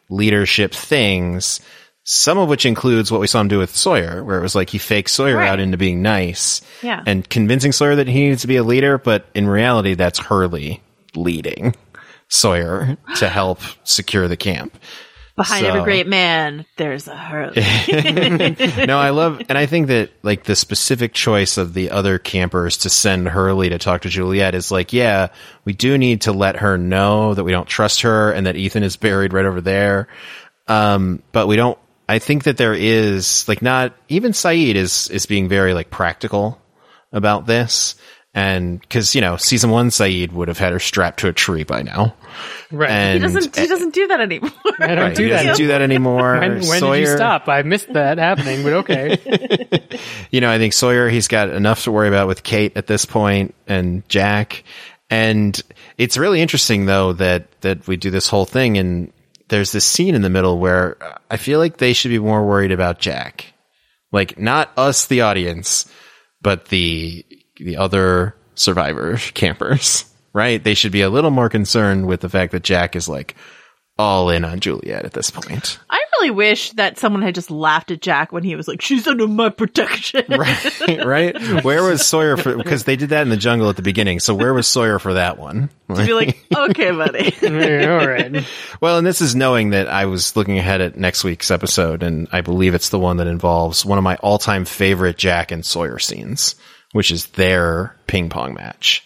leadership things, some of which includes what we saw him do with Sawyer, where it was like he faked Sawyer out into being nice and convincing Sawyer that he needs to be a leader, but in reality, that's Hurley leading Sawyer to help secure the camp. Behind every great man, there's a Hurley. No, I love, and I think that like the specific choice of the other campers to send Hurley to talk to Juliet is like, yeah, we do need to let her know that we don't trust her and that Ethan is buried right over there. But we don't, I think that there is like not even Saeed is being very like practical about this. And cause season 1, Saeed would have had her strapped to a tree by now. Right. He And doesn't do that anymore. I don't do he that. doesn't do that anymore. When Sawyer, did you stop? I missed that happening, but okay. I think Sawyer, he's got enough to worry about with Kate at this point and Jack. And it's really interesting though that we do this whole thing and there's this scene in the middle where I feel like they should be more worried about Jack. Like not us, the audience, but the other survivor campers, right? They should be a little more concerned with the fact that Jack is like all in on Juliet at this point. I really wish that someone had just laughed at Jack when he was like, she's under my protection. Right? Where was Sawyer because they did that in the jungle at the beginning. So where was Sawyer for that one? To be like, okay, buddy. All right. Well, and this is knowing that I was looking ahead at next week's episode, and I believe it's the one that involves one of my all-time favorite Jack and Sawyer scenes, which is their ping pong match.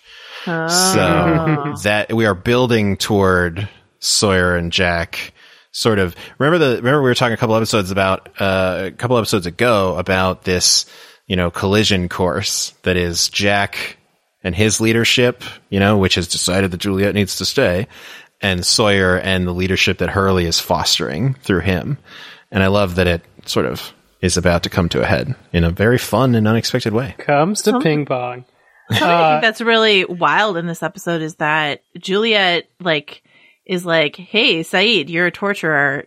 So that we are building toward Sawyer and Jack sort of remember we were talking a couple episodes ago about this, collision course that is Jack and his leadership, which has decided that Juliet needs to stay, and Sawyer and the leadership that Hurley is fostering through him. And I love that it sort of is about to come to a head in a very fun and unexpected way. Comes to ping pong. Something I think that's really wild in this episode is that Juliet is like, hey, Saeed, you're a torturer,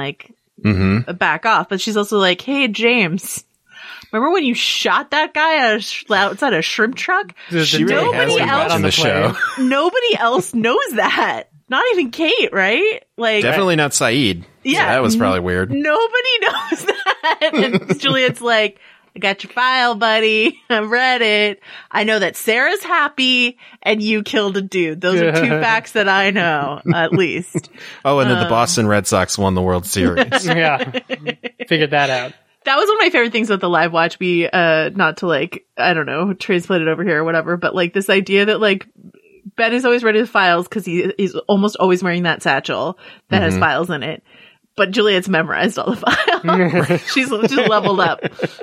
back off. But she's also like, hey, James, remember when you shot that guy outside a shrimp truck? She really has been watching the show. Nobody else knows that. Not even Kate, right? Definitely not Saeed. Yeah. So that was probably weird. Nobody knows that. And Juliet's like, I got your file, buddy. I read it. I know that Sarah's happy and you killed a dude. Those are 2 facts that I know, at least. Oh, and then the Boston Red Sox won the World Series. Yeah. Figured that out. That was one of my favorite things about the live watch. Not to translate it over here or whatever, but this idea that Ben is always ready with files because he's almost always wearing that satchel that has files in it. But Juliet's memorized all the files. She's leveled up.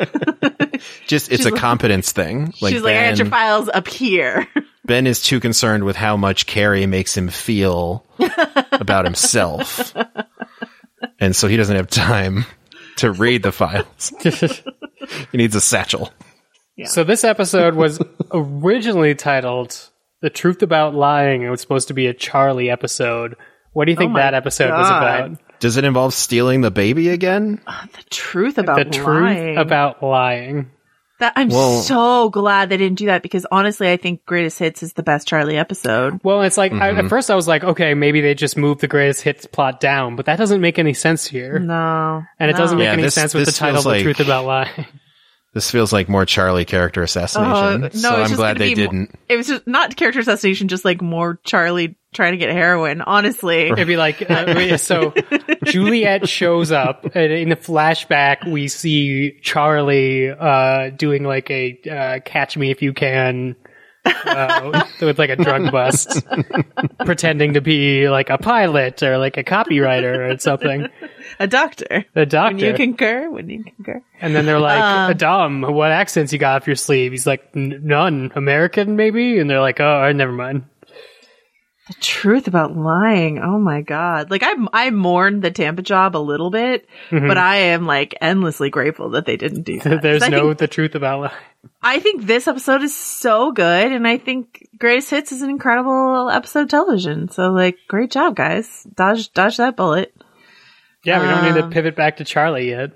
It's a competence thing. She's like, I got your files up here. Ben is too concerned with how much Carrie makes him feel about himself. And so he doesn't have time to read the files. He needs a satchel. Yeah. So this episode was originally titled The Truth About Lying. It was supposed to be a Charlie episode. What do you think that episode was about? Does it involve stealing the baby again? The truth about lying. The truth about lying. I'm so glad they didn't do that because honestly, I think Greatest Hits is the best Charlie episode. Well, it's like, at first I was like, okay, maybe they just moved the Greatest Hits plot down, but that doesn't make any sense here. No. And it doesn't make any sense with the title, The Truth About Lying. This feels like more Charlie character assassination. So I'm glad they didn't. It was just not character assassination, just more Charlie trying to get heroin, honestly. It'd be like, so Juliet shows up, and in the flashback, we see Charlie doing a Catch Me If You Can with a drug bust, pretending to be a pilot or a copywriter or something. A doctor. When you concur. And then they're like, Adam, what accents you got up your sleeve? He's like, none. American, maybe? And they're like, oh, never mind. The truth about lying. Oh my God. I mourned the Tampa job a little bit, but I am endlessly grateful that they didn't do that. There's the truth about lying. I think this episode is so good, and I think Greatest Hits is an incredible episode of television. So great job, guys. Dodge that bullet. Yeah, we don't need to pivot back to Charlie yet.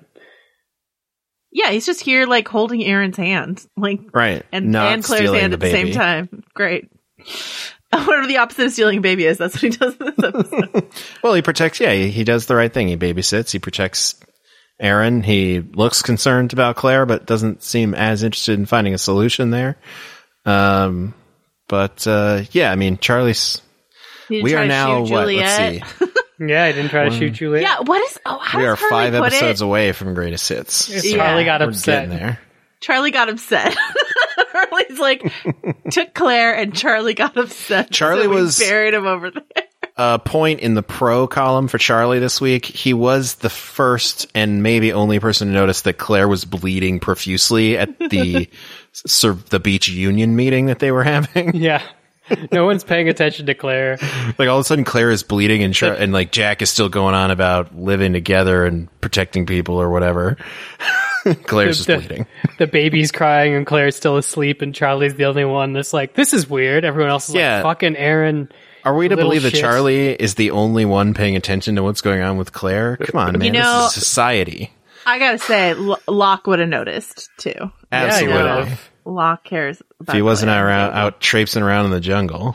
Yeah, he's just here holding Aaron's hand. Right. And Claire's hand at the same time. Great. Whatever the opposite of stealing a baby is, that's what he does in this episode. Well, he protects, he does the right thing. He babysits, he protects Aaron. He looks concerned about Claire, but doesn't seem as interested in finding a solution there. Charlie's... We are now, let's see. Yeah, I didn't try to shoot Juliet. Yeah, what is... Oh, how We are does Harley 5 put episodes it? away from greatest hits. Charlie got We're upset. getting there. Charlie got upset. Harley's like, took Claire and Charlie got upset. Charlie so we was- buried him over there. A point in the pro column for Charlie this week. He was the first and maybe only person to notice that Claire was bleeding profusely at the beach union meeting that they were having. Yeah. No one's paying attention to Claire. Like all of a sudden Claire is bleeding and like Jack is still going on about living together and protecting people or whatever. Claire's just bleeding. The baby's crying and Claire's still asleep and Charlie's the only one that's like, this is weird. Everyone else is like, fucking Aaron. Are we to little believe that shit. Charlie is the only one paying attention to what's going on with Claire? Come on, man. This is society. I gotta say, Locke would have noticed too. Absolutely. Yeah, he would've. Locke cares about If he wasn't Claire. out traipsing around in the jungle.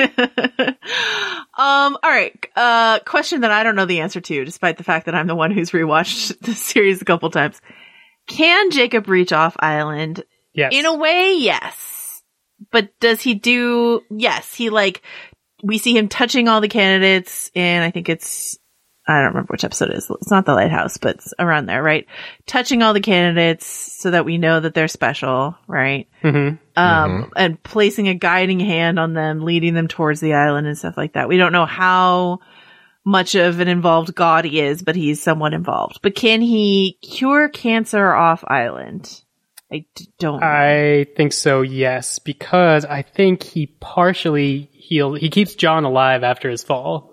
All right. Question that I don't know the answer to, despite the fact that I'm the one who's rewatched the series a couple times. Can Jacob reach off island? Yes. In a way, yes. But does he do, yes, he we see him touching all the candidates and I think I don't remember which episode it is. It's not the lighthouse, but it's around there, right? Touching all the candidates so that we know that they're special, right? Mm-hmm. And placing a guiding hand on them, leading them towards the island and stuff like that. We don't know how much of an involved god he is, but he's somewhat involved. But can he cure cancer off island? Don't know. I think so, yes, because I think he partially healed. He keeps John alive after his fall.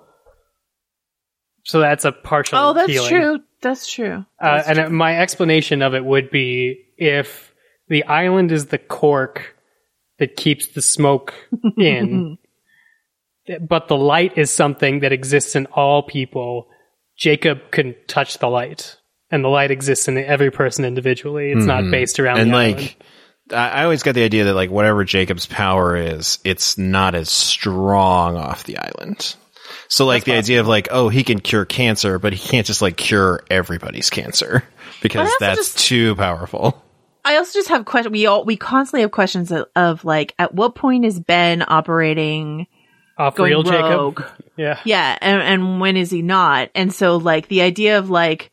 So that's a partial Oh, that's healing. true. That's true. My explanation of it would be if the island is the cork that keeps the smoke in, but the light is something that exists in all people, Jacob can touch the light. And the light exists in every person individually. It's not based around And the like, island. I always got the idea that like whatever Jacob's power is, it's not as strong off the island. So like the idea of like, oh, he can cure cancer, but he can't just like cure everybody's cancer because that's too powerful. I also just have questions. We constantly have questions of like, at what point is Ben operating Off going real rogue? Jacob? Yeah. Yeah, and when is he not? And so like the idea of like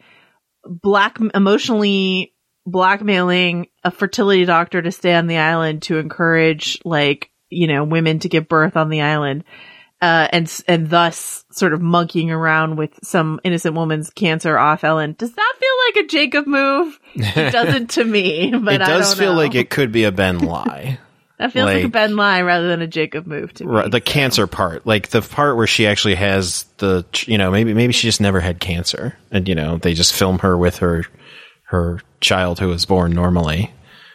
emotionally blackmailing a fertility doctor to stay on the island to encourage like, women to give birth on the island. And thus sort of monkeying around with some innocent woman's cancer off Ellen. Does that feel like a Jacob move? It doesn't to me, but It does I don't feel know. like it could be a Ben lie. That feels like a Ben lie rather than a Jacob move to me. Right, the cancer part, like the part where she actually has the, maybe she just never had cancer, and they just film her with her child who was born normally.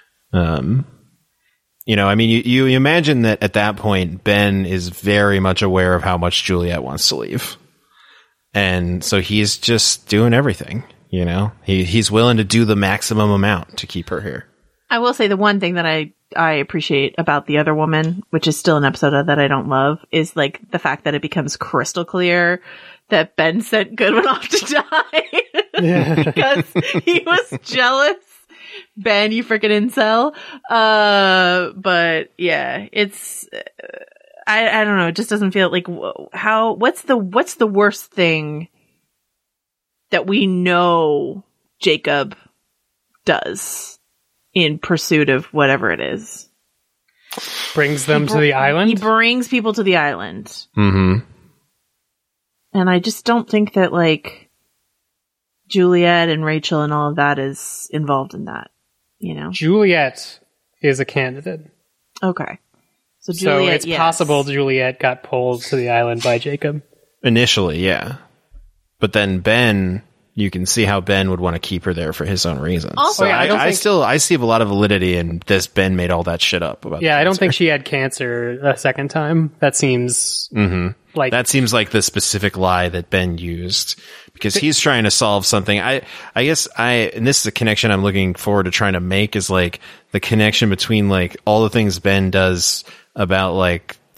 You imagine that at that point Ben is very much aware of how much Juliet wants to leave, and so he's just doing everything. He's willing to do the maximum amount to keep her here. I will say the one thing that I appreciate about the other woman, which is still an episode that I don't love, is like the fact that it becomes crystal clear that Ben sent Goodwin off to die because he was jealous. Ben, you freaking incel. But yeah, it's, I don't know. It just doesn't feel like what's the worst thing that we know Jacob does in pursuit of whatever it is? Brings them to the island? He brings people to the island. Mm-hmm. And I just don't think that like Juliet and Rachel and all of that is involved in that, Juliet is a candidate. Okay. So So Juliet, it's yes. possible Juliet got pulled to the island by Jacob. Initially, yeah. But then Ben, you can see how Ben would want to keep her there for his own reasons. Also, So yeah, I see a lot of validity in this. Ben made all that shit up about. Yeah, I don't cancer. think she had cancer a second time. That seems like that seems like the specific lie that Ben used because he's trying to solve something. I guess and this is a connection I'm looking forward to trying to make is like the connection between like all the things Ben does about like,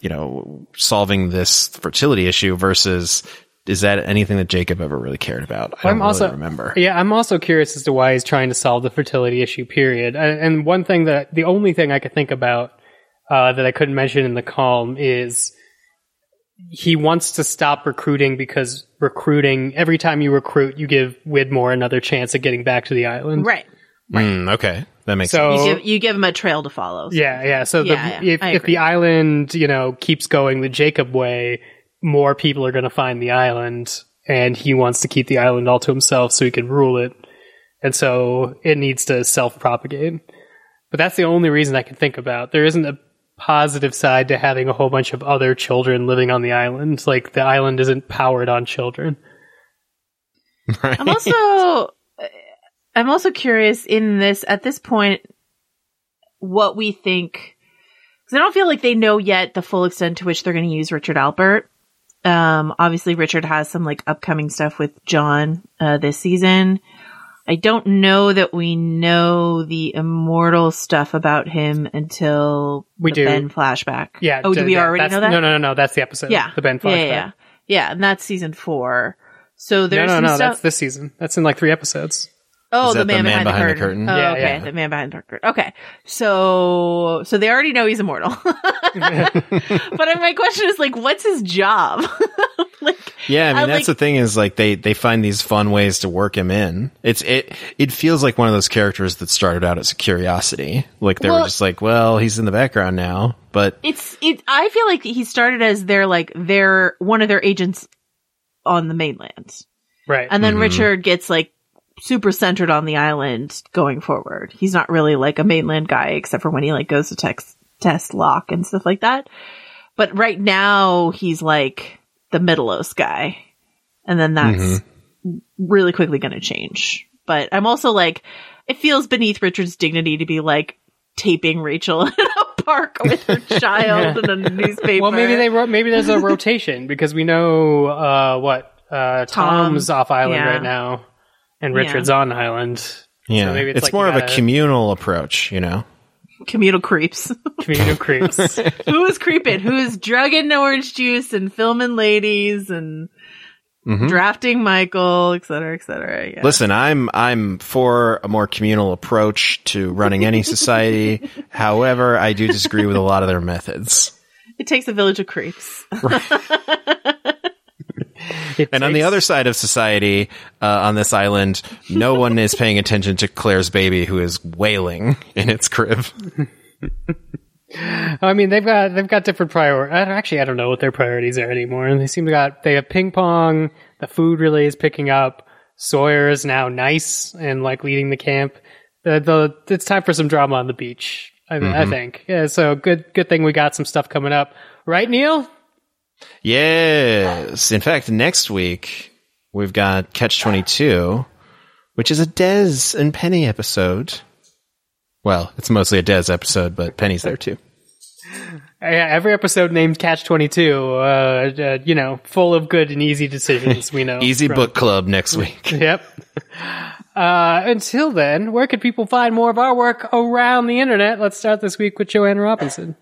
solving this fertility issue versus is that anything that Jacob ever really cared about? I don't really remember. Yeah, I'm also curious as to why he's trying to solve the fertility issue, period. And the only thing I could think about that I couldn't mention in the calm is he wants to stop recruiting because every time you recruit, you give Widmore another chance at getting back to the island. Right. Okay. That makes sense. You give him a trail to follow. So. Yeah. So if the island, keeps going the Jacob way, more people are going to find the island, and he wants to keep the island all to himself so he can rule it. And so it needs to self-propagate. But that's the only reason I can think about. There isn't a positive side to having a whole bunch of other children living on the island. Like, the island isn't powered on children. Right. I'm also curious at this point, what we think, because I don't feel like they know yet the full extent to which they're going to use Richard Alpert. Obviously Richard has some upcoming stuff with John, this season. I don't know that we know the immortal stuff about him until the Ben flashback. Yeah. Oh, do we already know that? No. That's the episode. Yeah. The Ben flashback. Yeah. And that's season 4. So there's no. That's this season. That's in 3 episodes. Oh, the man behind the curtain. Oh, Yeah, okay. yeah. The man behind the curtain. Okay. So they already know he's immortal. But my question is what's his job? That's the thing is they find these fun ways to work him in. It feels like one of those characters that started out as a curiosity. Were just he's in the background now, but I feel like he started as their one of their agents on the mainland. Right. And then Richard gets super centered on the island going forward. He's not really a mainland guy except for when he goes to test Locke and stuff like that. But right now he's the Middleos guy. And then that's really quickly going to change. But I'm also it feels beneath Richard's dignity to be taping Rachel in a park with her child in a newspaper. Well, maybe there's a rotation because we know Tom's off island right now. And Richard's on island. Yeah. So maybe it's more of a communal approach, Communal creeps. Communal creeps. Who is creeping? Who is drugging orange juice and filming ladies and drafting Michael, et cetera, et cetera. Yeah. Listen, I'm for a more communal approach to running any society. However, I do disagree with a lot of their methods. It takes a village of creeps. And on the other side of society, on this island, no one is paying attention to Claire's baby who is wailing in its crib. I mean, they've got different priorities. Actually, I don't know what their priorities are anymore. And they have ping pong. The food really is picking up. Sawyer is now nice and leading the camp. It's time for some drama on the beach. I think. Yeah. So good thing we got some stuff coming up, right, Neil? Yes. In fact, next week we've got Catch-22, which is a Des and Penny episode. Well, it's mostly a Des episode, but Penny's there too. Yeah, every episode named Catch-22, full of good and easy decisions, we know. Easy book club next week. Yep. Until then, where could people find more of our work around the internet? Let's start this week with Joanna Robinson.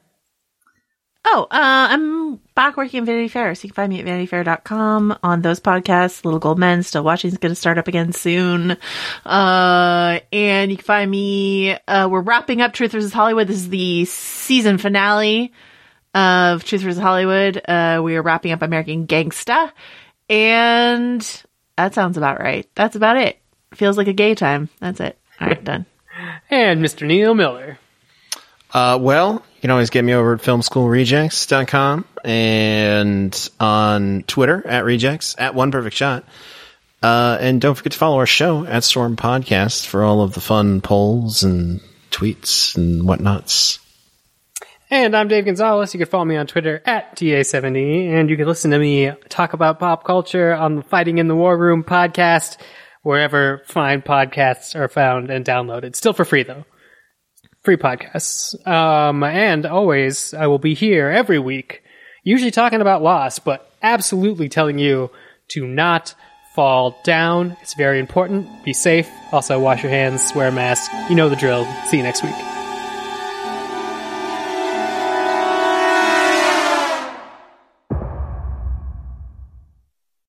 I'm back working at Vanity Fair, so you can find me at vanityfair.com on those podcasts. Little Gold Men, Still Watching is going to start up again soon. And you can find me, we're wrapping up Truth vs. Hollywood. This is the season finale of Truth vs. Hollywood. We are wrapping up American Gangsta. And that sounds about right. That's about it. Feels like a gay time. That's it. All right, done. And Mr. Neil Miller. Well, you can always get me over at filmschoolrejects.com and on Twitter at rejects, at One Perfect Shot. And don't forget to follow our show at Storm Podcast for all of the fun polls and tweets and whatnots. And I'm Dave Gonzalez. You can follow me on Twitter at TA70, and you can listen to me talk about pop culture on the Fighting in the War Room podcast, wherever fine podcasts are found and downloaded. Still for free, though. Free podcasts. And always, I will be here every week, usually talking about Lost, but absolutely telling you to not fall down. It's very important. Be safe. Also, wash your hands, wear a mask. You know the drill. See you next week.